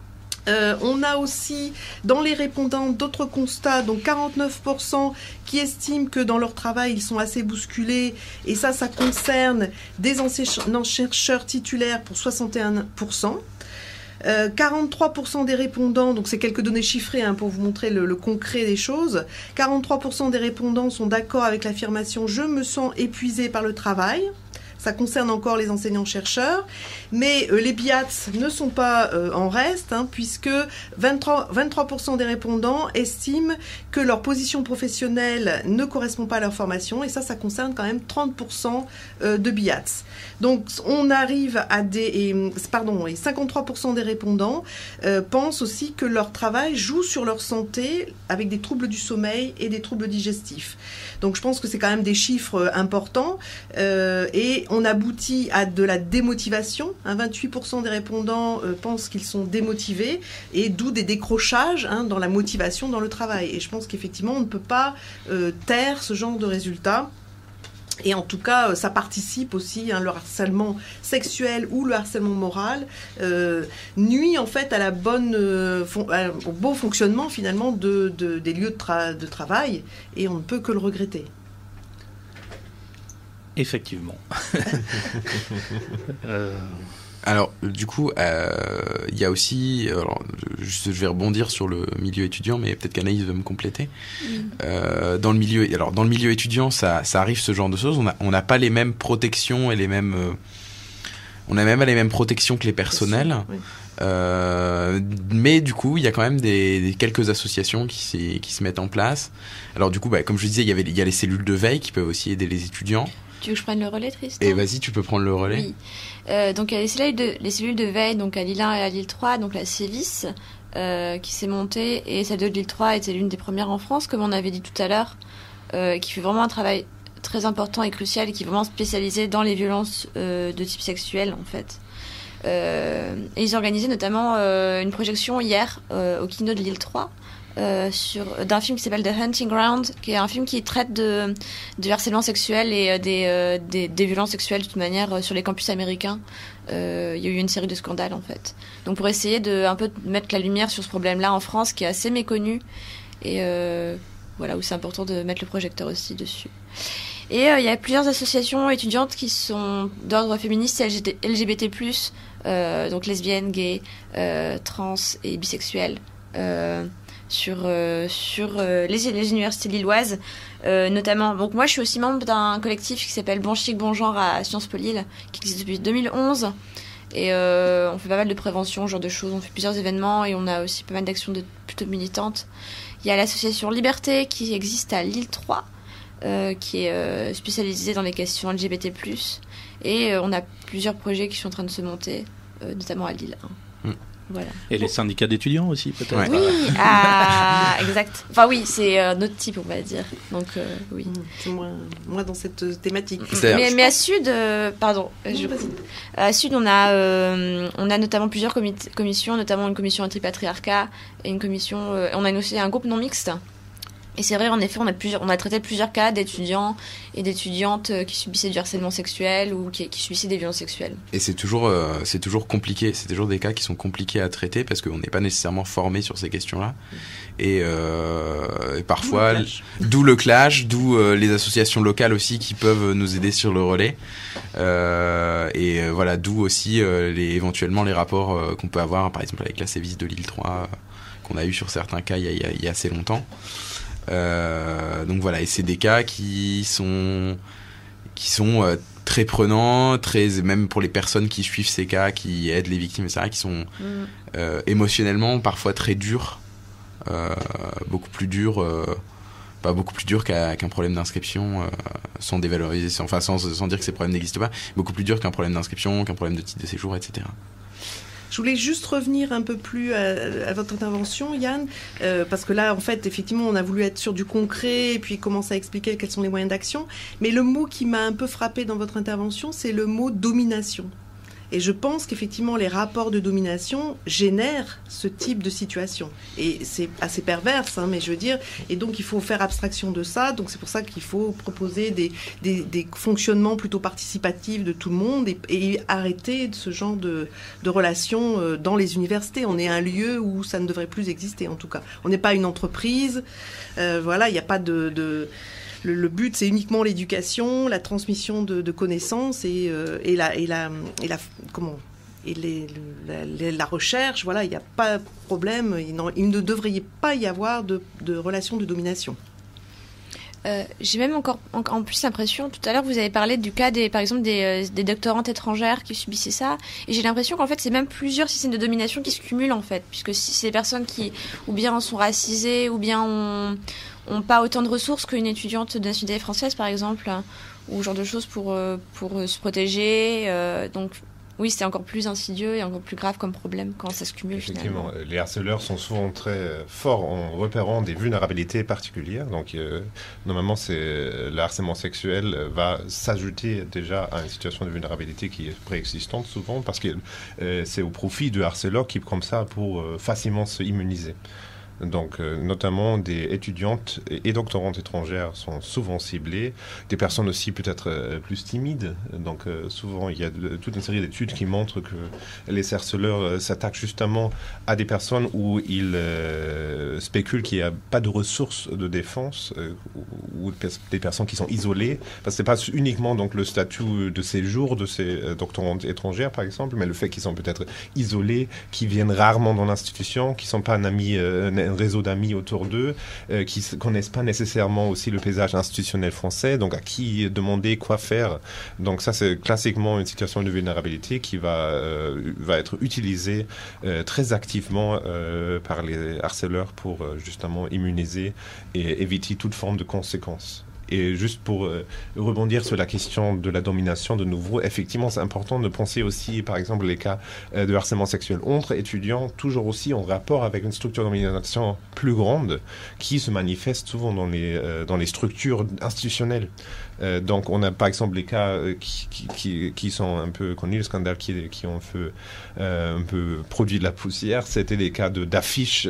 [SPEAKER 2] On a aussi dans les répondants d'autres constats, donc 49% qui estiment que dans leur travail ils sont assez bousculés, et ça concerne des enseignants-chercheurs titulaires pour 61%. 43% des répondants, donc c'est quelques données chiffrées pour vous montrer le concret des choses, 43% des répondants sont d'accord avec l'affirmation « je me sens épuisé par le travail ». Ça concerne encore les enseignants-chercheurs, mais les BIATS ne sont pas en reste, puisque 23% des répondants estiment que leur position professionnelle ne correspond pas à leur formation, et ça concerne quand même 30% de BIATS. Donc on arrive à et 53% des répondants pensent aussi que leur travail joue sur leur santé avec des troubles du sommeil et des troubles digestifs. Donc je pense que c'est quand même des chiffres importants, et on aboutit à de la démotivation. 28% des répondants pensent qu'ils sont démotivés, et d'où des décrochages dans la motivation dans le travail. Et je pense qu'effectivement, on ne peut pas taire ce genre de résultats. Et en tout cas, ça participe aussi, le harcèlement sexuel ou le harcèlement moral nuit en fait à la au bon fonctionnement finalement des lieux de travail, et on ne peut que le regretter.
[SPEAKER 3] Effectivement.
[SPEAKER 1] Alors, du coup, il y a aussi... Alors, je vais rebondir sur le milieu étudiant, mais peut-être qu'Anaïs va me compléter. Dans le milieu étudiant, ça arrive ce genre de choses. On n'a pas les mêmes protections et les mêmes... on a même pas les mêmes protections que les personnels. Oui. Mais du coup, il y a quand même quelques associations qui se mettent en place. Alors du coup, comme je disais, il y a les cellules de veille qui peuvent aussi aider les étudiants.
[SPEAKER 4] Tu veux que je prenne le relais, Tristan ?
[SPEAKER 1] Et vas-y, tu peux prendre le relais.
[SPEAKER 4] Oui. Donc il y a les cellules de veille, donc à Lille 1 et à Lille 3, donc la CEVIS, qui s'est montée, et celle de Lille 3 était l'une des premières en France, comme on avait dit tout à l'heure, qui fait vraiment un travail très important et crucial, et qui est vraiment spécialisé dans les violences de type sexuel, en fait. Et ils organisaient notamment une projection hier au Kino de Lille 3 d'un film qui s'appelle The Hunting Ground, qui est un film qui traite du harcèlement sexuel et des violences sexuelles de toute manière sur les campus américains. Il y a eu une série de scandales en fait. Donc pour essayer de un peu mettre la lumière sur ce problème-là en France qui est assez méconnu, et voilà, où c'est important de mettre le projecteur aussi dessus. Et il y a plusieurs associations étudiantes qui sont d'ordre féministe et LGBT+, donc lesbiennes, gays, trans et bisexuelles, sur les universités lilloises, notamment. Donc moi, je suis aussi membre d'un collectif qui s'appelle Bon Chic, Bon Genre à Sciences Po Lille, qui existe depuis 2011. Et on fait pas mal de prévention, ce genre de choses. On fait plusieurs événements et on a aussi pas mal d'actions plutôt militantes. Il y a l'association Liberté qui existe à Lille 3, qui est spécialisée dans les questions LGBT+. Et on a plusieurs projets qui sont en train de se monter, notamment à Lille 1. Voilà.
[SPEAKER 3] Et les syndicats d'étudiants aussi, peut-être.
[SPEAKER 4] Oui, exact. Enfin oui, c'est un autre type, on va dire. Donc oui.
[SPEAKER 2] C'est moins dans cette thématique.
[SPEAKER 4] Mais à Sud, à Sud, on a notamment plusieurs commissions, notamment une commission anti-patriarcat et une commission. On a aussi un groupe non mixte. Et c'est vrai, en effet, on a traité plusieurs cas d'étudiants et d'étudiantes qui subissaient du harcèlement sexuel ou qui subissaient des violences sexuelles.
[SPEAKER 1] Et c'est toujours compliqué. C'est toujours des cas qui sont compliqués à traiter parce qu'on n'est pas nécessairement formé sur ces questions-là. Et parfois, d'où le clash, d'où les associations locales aussi qui peuvent nous aider sur le relais. Et voilà, d'où aussi éventuellement les rapports qu'on peut avoir, par exemple avec la CEVIS de Lille 3, qu'on a eu sur certains cas il y a assez longtemps. Donc voilà, et c'est des cas qui sont très prenants, même pour les personnes qui suivent ces cas, qui aident les victimes, etc., qui sont émotionnellement parfois très durs, beaucoup plus durs, pas beaucoup plus durs qu'un problème d'inscription, sans dévaloriser, sans dire que ces problèmes n'existent pas, beaucoup plus durs qu'un problème d'inscription, qu'un problème de titre de séjour, etc.
[SPEAKER 2] Je voulais juste revenir un peu plus à votre intervention, Yann, parce que là, en fait, effectivement, on a voulu être sur du concret et puis commencer à expliquer quels sont les moyens d'action. Mais le mot qui m'a un peu frappé dans votre intervention, c'est le mot domination. Et je pense qu'effectivement, les rapports de domination génèrent ce type de situation. Et c'est assez perverse, mais je veux dire, et donc il faut faire abstraction de ça. Donc c'est pour ça qu'il faut proposer des fonctionnements plutôt participatifs de tout le monde et arrêter ce genre de relations dans les universités. On est un lieu où ça ne devrait plus exister, en tout cas. On n'est pas une entreprise. Voilà, il n'y a pas de le but, c'est uniquement l'éducation, la transmission de connaissances et la recherche. Voilà, il n'y a pas de problème. Il ne devrait pas y avoir de relation de domination.
[SPEAKER 4] J'ai même encore en plus l'impression, tout à l'heure vous avez parlé du cas par exemple des doctorantes étrangères qui subissaient ça, et j'ai l'impression qu'en fait c'est même plusieurs systèmes de domination qui se cumulent en fait, puisque si c'est des personnes qui ou bien sont racisées ou bien ont pas autant de ressources qu'une étudiante de nationalité française par exemple, ou ce genre de choses pour se protéger, donc oui, c'est encore plus insidieux et encore plus grave comme problème quand ça se cumule.
[SPEAKER 6] Effectivement,
[SPEAKER 4] finalement.
[SPEAKER 6] les harceleurs sont souvent très forts en repérant des vulnérabilités particulières. Donc, normalement, le harcèlement sexuel va s'ajouter déjà à une situation de vulnérabilité qui est préexistante souvent, parce que c'est au profit du harceleur qui, comme ça, pour facilement se immuniser. Donc, notamment des étudiantes et doctorantes étrangères sont souvent ciblées, des personnes aussi peut-être plus timides. Donc, souvent, il y a toute une série d'études qui montrent que les harceleurs s'attaquent justement à des personnes où ils spéculent qu'il n'y a pas de ressources de défense ou des personnes qui sont isolées. Parce que ce n'est pas uniquement donc, le statut de séjour de ces doctorantes étrangères, par exemple, mais le fait qu'ils sont peut-être isolés, qui viennent rarement dans l'institution, qui ne sont pas un réseau d'amis autour d'eux, qui ne connaissent pas nécessairement aussi le paysage institutionnel français, donc à qui demander quoi faire. Donc ça, c'est classiquement une situation de vulnérabilité qui va être utilisée très activement par les harceleurs pour justement immuniser et éviter toute forme de conséquences. Et juste pour rebondir sur la question de la domination de nouveau, effectivement, c'est important de penser aussi, par exemple, les cas de harcèlement sexuel entre étudiants, toujours aussi en rapport avec une structure de domination plus grande qui se manifeste souvent dans les structures institutionnelles. Donc, on a par exemple les cas qui sont un peu connus, les scandales qui ont un peu produit de la poussière. C'était des cas d'affiches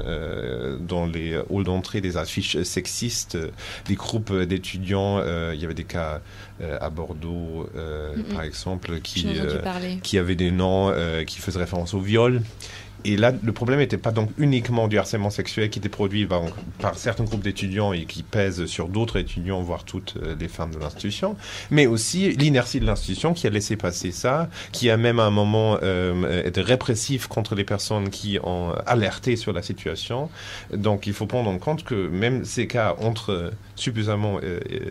[SPEAKER 6] dans les halls d'entrée, des affiches sexistes, des groupes d'étudiants. Il y avait des cas à Bordeaux, par exemple, qui avaient des noms qui faisaient référence au viol. Et là, le problème n'était pas donc uniquement du harcèlement sexuel qui était produit par certains groupes d'étudiants et qui pèse sur d'autres étudiants, voire toutes les femmes de l'institution, mais aussi l'inertie de l'institution qui a laissé passer ça, qui a même à un moment été répressif contre les personnes qui ont alerté sur la situation. Donc il faut prendre en compte que même ces cas entre suffisamment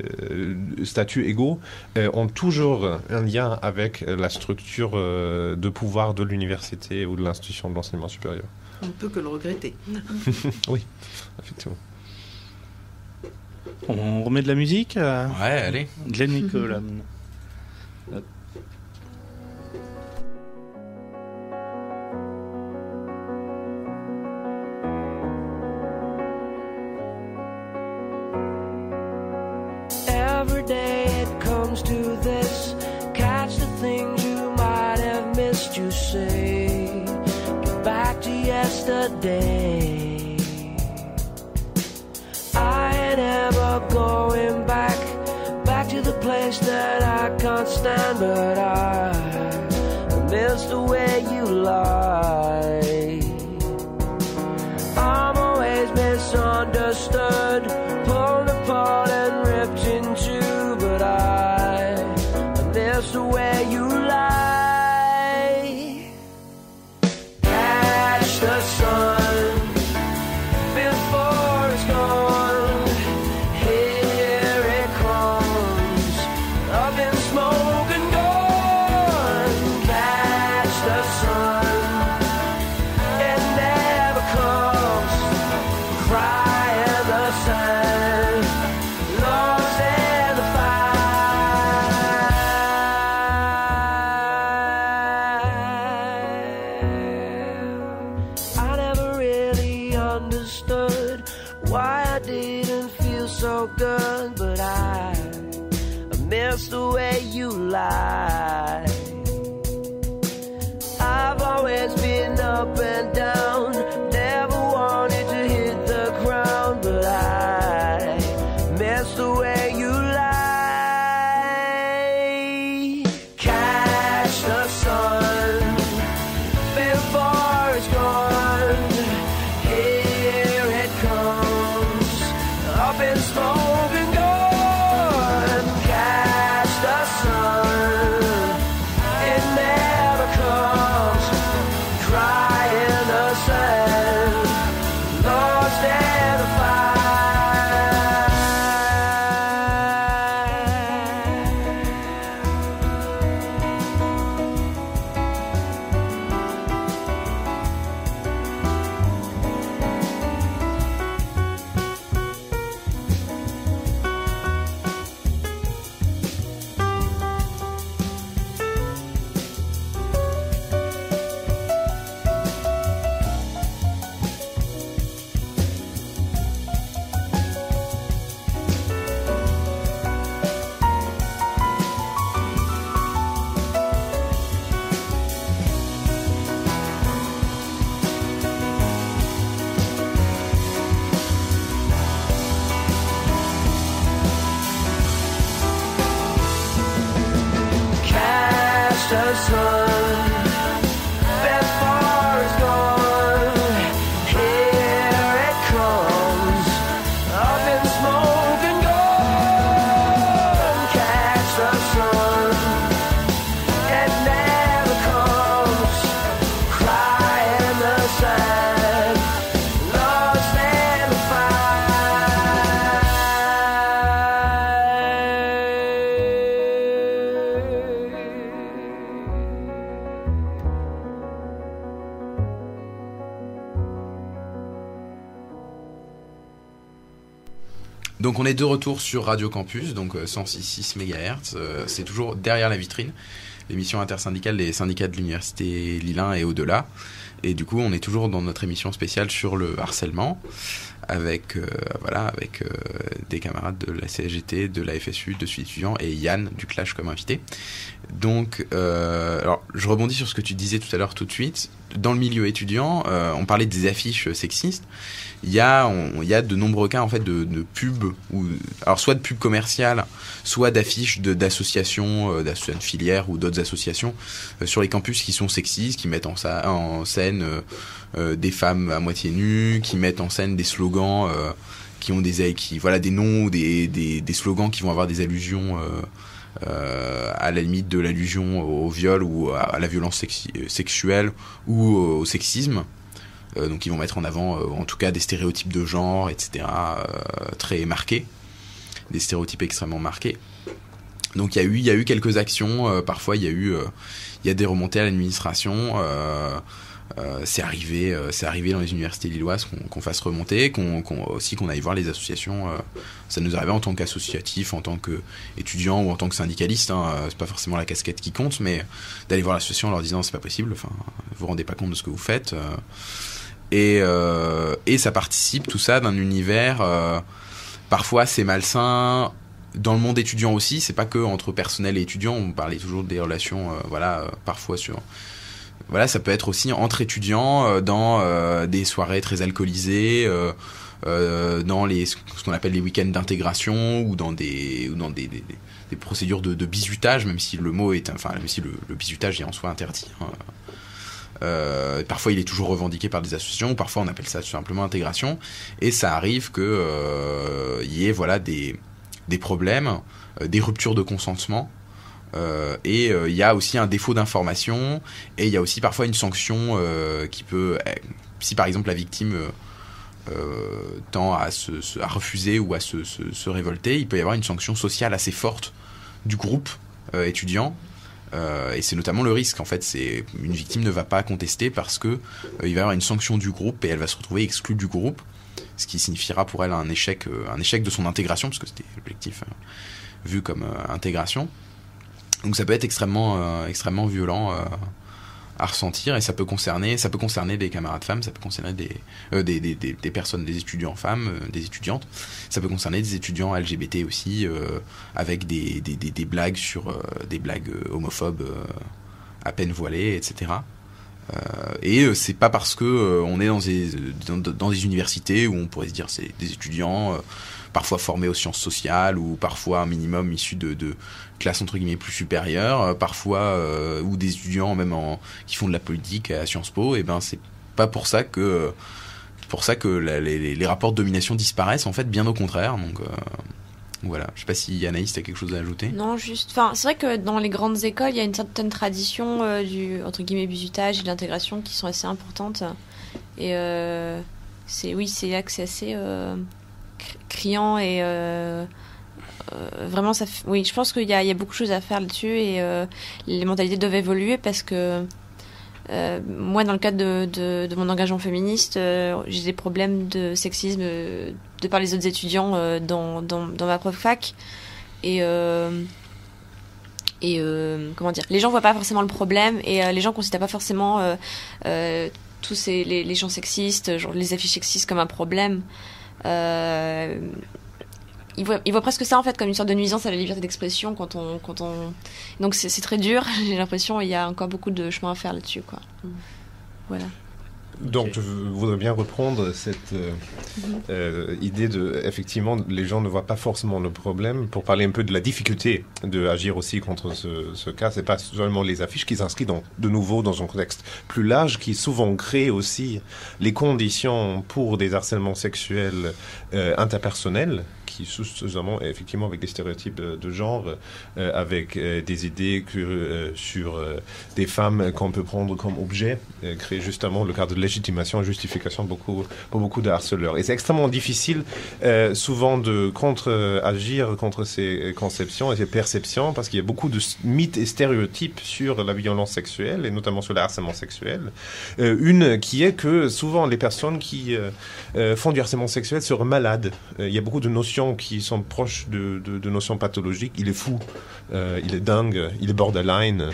[SPEAKER 6] statuts égaux ont toujours un lien avec la structure de pouvoir de l'université ou de l'institution de l'enseignement supérieur.
[SPEAKER 2] On ne peut que le regretter.
[SPEAKER 6] Oui, effectivement.
[SPEAKER 3] On remet de la musique
[SPEAKER 1] Ouais, allez.
[SPEAKER 3] Glenn Nicolas.
[SPEAKER 8] Every day it comes to this, catch the things you might have missed, you say, get back to yesterday. I ain't ever going back to the place that I can't stand, but I miss the way you lie. I'm always misunderstood, pulled apart and ripped in two, but I miss the way you lie. Catch the sun before it's gone. Here it comes, up in smoke and gone. Catch the sun, it never comes. Cry in the sand, lost in the fire. I never really understood why I didn't feel so good, but I miss the way you lie. always been up and down. Never wanted to hit the ground, but I miss the way you lie. Catch the sun before it's gone. Here it comes, up in smoke and gone. Catch the sun, it never comes. Cry in the sand, lost in the fire. Catch the sun before it's gone. Here it comes, up in smoke and gone. Catch the sun, it never comes. Cry in the sand, lost in the
[SPEAKER 1] Donc on est de retour sur Radio Campus, donc 106.6 MHz. C'est toujours derrière la vitrine, l'émission intersyndicale des syndicats de l'université Lille 1 et au-delà. Et du coup, on est toujours dans notre émission spéciale sur le harcèlement, avec des camarades de la CSGT, de la FSU, de Sud étudiant et Yann du Clash comme invité. Donc, alors, je rebondis sur ce que tu disais tout à l'heure tout de suite. Dans le milieu étudiant, on parlait des affiches sexistes. Il y a de nombreux cas en fait de pubs, alors soit de pubs commerciales, soit d'affiches d'associations, d'associations de filières ou d'autres associations sur les campus qui sont sexistes, qui mettent en scène des femmes à moitié nues, qui mettent en scène des slogans qui ont des noms ou des slogans qui vont avoir des allusions à la limite de l'allusion au viol ou à la violence sexuelle ou au sexisme. Donc ils vont mettre en avant en tout cas des stéréotypes de genre, etc. Très marqués, des stéréotypes extrêmement marqués. Donc il y a eu quelques actions, parfois il y a des remontées à l'administration. C'est arrivé dans les universités lilloises qu'on fasse remonter, qu'on aille voir les associations. Ça nous arrivait en tant qu'associatif, en tant qu'étudiant ou en tant que syndicaliste. C'est pas forcément la casquette qui compte, mais d'aller voir l'association en leur disant c'est pas possible. Enfin, vous vous rendez pas compte de ce que vous faites. Et ça participe tout ça d'un univers parfois assez malsain. Dans le monde étudiant aussi, c'est pas que entre personnel et étudiant. On parlait toujours des relations, parfois sur. Voilà, ça peut être aussi entre étudiants dans des soirées très alcoolisées, dans ce qu'on appelle les week-ends d'intégration ou dans des procédures de bizutage, même si le mot est, même si le bizutage est en soi interdit. Parfois il est toujours revendiqué par des associations, parfois on appelle ça tout simplement intégration, et ça arrive que y ait des problèmes, des ruptures de consentement. Et il y a aussi un défaut d'information, et il y a aussi parfois une sanction qui peut, si par exemple la victime tend à refuser ou à se révolter, il peut y avoir une sanction sociale assez forte du groupe étudiant, et c'est notamment le risque en fait. C'est une victime ne va pas contester parce que il va y avoir une sanction du groupe et elle va se retrouver exclue du groupe, ce qui signifiera pour elle un échec de son intégration, parce que c'était l'objectif vu comme intégration. Donc ça peut être extrêmement violent à ressentir, et ça peut concerner des camarades femmes, ça peut concerner des personnes, des étudiants femmes, des étudiantes, ça peut concerner des étudiants LGBT aussi, avec des blagues sur des blagues homophobes à peine voilées, etc. Et c'est pas parce que on est dans des universités où on pourrait se dire c'est des étudiants parfois formés aux sciences sociales ou parfois un minimum issus de classes entre guillemets plus supérieures, parfois ou des étudiants même qui font de la politique à Sciences Po, et ben c'est pas pour ça que les rapports de domination disparaissent, en fait, bien au contraire. Donc voilà, je sais pas si Anaïs t'as quelque chose à ajouter.
[SPEAKER 4] Non, juste, enfin, c'est vrai que dans les grandes écoles, il y a une certaine tradition du entre guillemets bizutage et de l'intégration qui sont assez importantes. Et c'est là que c'est assez criant et vraiment oui, je pense qu'il y a beaucoup de choses à faire là-dessus et les mentalités doivent évoluer parce que moi, dans le cadre de mon engagement féministe, j'ai des problèmes de sexisme de par les autres étudiants dans ma propre fac. Et comment dire, les gens voient pas forcément le problème et les gens considèrent pas forcément tous les gens sexistes, genre les affiches sexistes comme un problème. Ils voient presque ça en fait comme une sorte de nuisance à la liberté d'expression quand on donc c'est très dur. J'ai l'impression il y a encore beaucoup de chemin à faire là-dessus, quoi. Voilà.
[SPEAKER 6] Donc, je voudrais bien reprendre cette idée de, effectivement, les gens ne voient pas forcément le problème. Pour parler un peu de la difficulté d'agir aussi contre ce cas, c'est pas seulement les affiches qui s'inscrivent de nouveau dans un contexte plus large, qui souvent crée aussi les conditions pour des harcèlements sexuels interpersonnels, qui sous-jacent effectivement avec des stéréotypes de genre, avec des idées sur des femmes qu'on peut prendre comme objet, créer justement le cadre de légitimation et justification pour beaucoup de harceleurs. Et c'est extrêmement difficile souvent de agir contre ces conceptions et ces perceptions, parce qu'il y a beaucoup de mythes et stéréotypes sur la violence sexuelle et notamment sur le harcèlement sexuel. Une qui est que souvent les personnes qui font du harcèlement sexuel seraient malades. Il y a beaucoup de notions qui sont proches de notions pathologiques. Il est fou, il est dingue, il est borderline,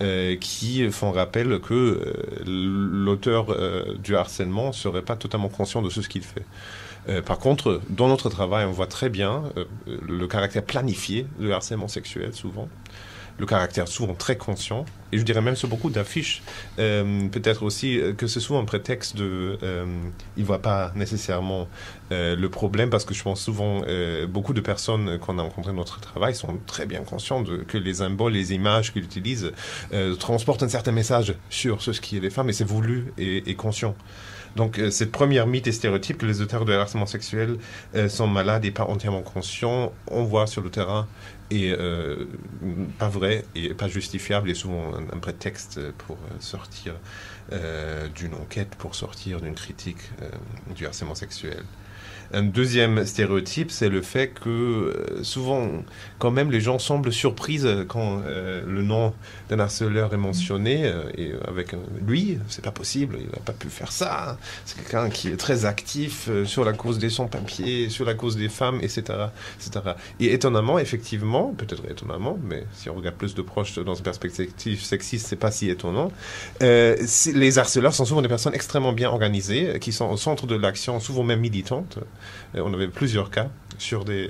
[SPEAKER 6] qui font rappel que l'auteur du harcèlement ne serait pas totalement conscient de ce qu'il fait. Par contre, dans notre travail, on voit très bien le caractère planifié du harcèlement sexuel, souvent. Le caractère souvent très conscient, et je dirais même sur beaucoup d'affiches, peut-être aussi que c'est souvent un prétexte ils ne voient pas nécessairement le problème, parce que je pense souvent beaucoup de personnes qu'on a rencontrées dans notre travail sont très bien conscients que les symboles, les images qu'ils utilisent transportent un certain message sur ce qui est les femmes, et c'est voulu et conscient. Donc, cette première mythe et stéréotype que les auteurs de harcèlement sexuel sont malades et pas entièrement conscients, on voit sur le terrain, et pas vrai et pas justifiable, et souvent un prétexte pour sortir d'une enquête, pour sortir d'une critique du harcèlement sexuel. Un deuxième stéréotype, c'est le fait que souvent, quand même, les gens semblent surprises quand le nom d'un harceleur est mentionné. Et avec lui, c'est pas possible, il n'a pas pu faire ça. C'est quelqu'un qui est très actif sur la cause des sans-papiers, sur la cause des femmes, etc., etc. Et étonnamment, effectivement, peut-être étonnamment, mais si on regarde plus de proche dans une perspective sexiste, c'est pas si étonnant. Les harceleurs sont souvent des personnes extrêmement bien organisées, qui sont au centre de l'action, souvent même militantes. On avait plusieurs cas sur des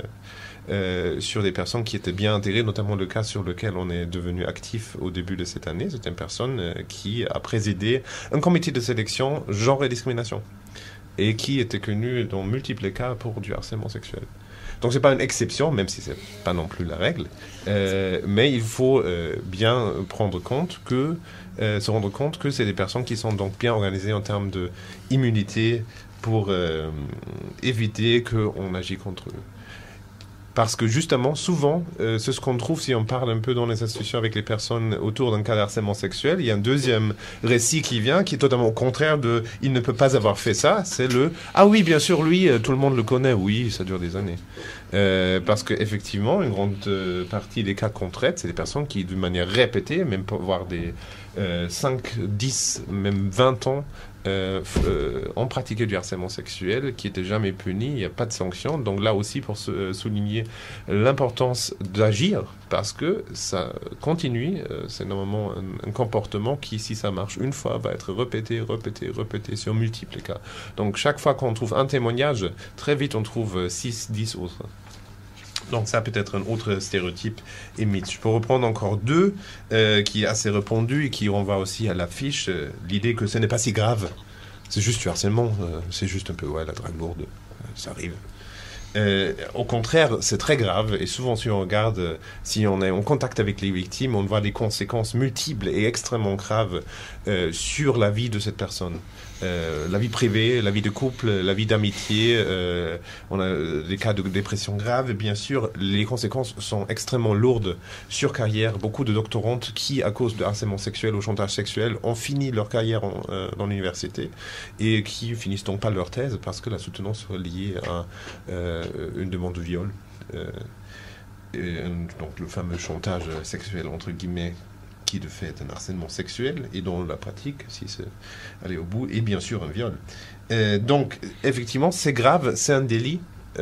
[SPEAKER 6] personnes qui étaient bien intégrées, notamment le cas sur lequel on est devenu actif au début de cette année. C'est une personne qui a présidé un comité de sélection genre et discrimination, et qui était connu dans multiples cas pour du harcèlement sexuel. Donc c'est pas une exception, même si c'est pas non plus la règle, mais il faut bien se rendre compte que c'est des personnes qui sont donc bien organisées en termes d'immunité, pour éviter qu'on agisse contre eux. Parce que justement, souvent, c'est ce qu'on trouve si on parle un peu dans les institutions avec les personnes autour d'un cas de harcèlement sexuel. Il y a un deuxième récit qui vient, qui est totalement au contraire de « il ne peut pas avoir fait ça », c'est le « ah oui, bien sûr, lui, tout le monde le connaît, oui, ça dure des années ». Parce qu'effectivement, une grande partie des cas qu'on traite, c'est des personnes qui, d'une manière répétée, même voire des 5, 10, même 20 ans, ont pratiqué du harcèlement sexuel qui n'était jamais puni, il n'y a pas de sanction. Donc là aussi, pour souligner l'importance d'agir, parce que ça continue, c'est normalement un comportement qui, si ça marche une fois, va être répété sur multiples cas. Donc chaque fois qu'on trouve un témoignage, très vite on trouve 6, 10 autres. Donc ça peut être un autre stéréotype et mythe. Je peux reprendre encore deux qui est assez répandu et qui renvoie aussi à l'affiche. L'idée que ce n'est pas si grave. C'est juste du harcèlement. C'est juste un peu la drague lourde. Ça arrive. Au contraire, c'est très grave. Et souvent, si on regarde, si on est en contact avec les victimes, on voit des conséquences multiples et extrêmement graves sur la vie de cette personne. La vie privée, la vie de couple, la vie d'amitié. On a des cas de dépression grave. Bien sûr, les conséquences sont extrêmement lourdes sur carrière. Beaucoup de doctorantes qui, à cause de harcèlement sexuel ou chantage sexuel, ont fini leur carrière dans l'université et qui finissent donc pas leur thèse parce que la soutenance est liée à une demande de viol. Donc le fameux chantage sexuel, entre guillemets, qui de fait est un harcèlement sexuel et dont la pratique, si c'est aller au bout, est bien sûr un viol. Donc effectivement, c'est grave, c'est un délit.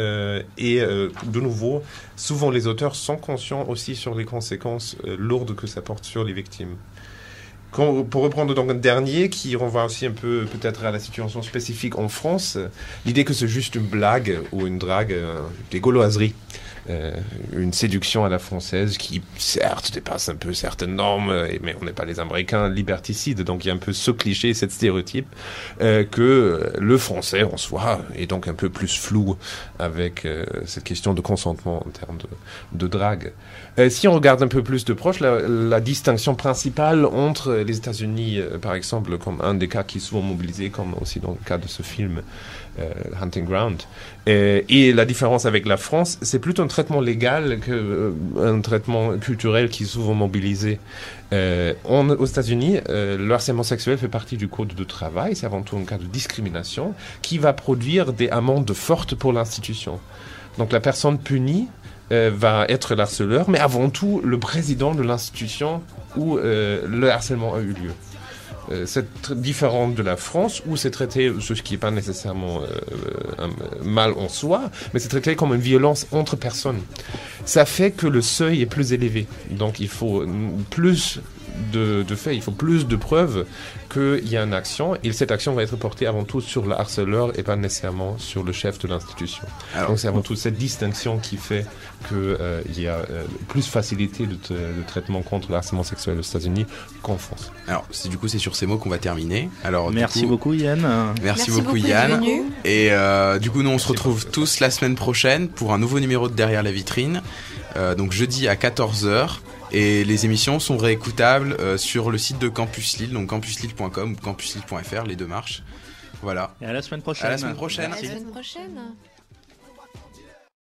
[SPEAKER 6] De nouveau, souvent les auteurs sont conscients aussi sur les conséquences lourdes que ça porte sur les victimes. Pour reprendre donc un dernier qui renvoie aussi un peu peut-être à la situation spécifique en France, l'idée que c'est juste une blague ou une drague, des gauloiseries. Une séduction à la française qui, certes, dépasse un peu certaines normes, mais on n'est pas les Américains liberticides, donc il y a un peu ce cliché, cette stéréotype, que le français en soi est donc un peu plus flou avec cette question de consentement en termes de drague. Si on regarde un peu plus de proche, la distinction principale entre les États-Unis, par exemple, comme un des cas qui est souvent mobilisé, comme aussi dans le cas de ce film, Hunting Ground, et la différence avec la France, c'est plutôt un traitement légal qu'un traitement culturel qui est souvent mobilisé. Aux États-Unis, le harcèlement sexuel fait partie du code de travail, c'est avant tout un cas de discrimination qui va produire des amendes fortes pour l'institution. Donc la personne punie va être l'harceleur, mais avant tout le président de l'institution où le harcèlement a eu lieu. C'est différent de la France où c'est traité, ce qui n'est pas nécessairement un mal en soi, mais c'est traité comme une violence entre personnes. Ça fait que le seuil est plus élevé. Donc il faut plus de faits, il faut plus de preuves qu'il y a une action, et cette action va être portée avant tout sur le harceleur et pas nécessairement sur le chef de l'institution. Donc c'est avant tout cette distinction qui fait qu'il y a plus facilité de traitement contre le harcèlement sexuel aux États-Unis qu'en France.
[SPEAKER 1] Alors du coup c'est sur ces mots qu'on va terminer. Alors,
[SPEAKER 3] merci beaucoup Yann.
[SPEAKER 1] Merci beaucoup Yann. Et du coup nous on se retrouve tous la semaine prochaine pour un nouveau numéro de Derrière la vitrine, donc jeudi à 14h. Et les émissions sont réécoutables sur le site de Campus Lille, donc campuslille.com ou campuslille.fr, les deux marchent. Voilà.
[SPEAKER 3] Et à la semaine prochaine.
[SPEAKER 1] À la semaine prochaine.
[SPEAKER 4] À la semaine prochaine.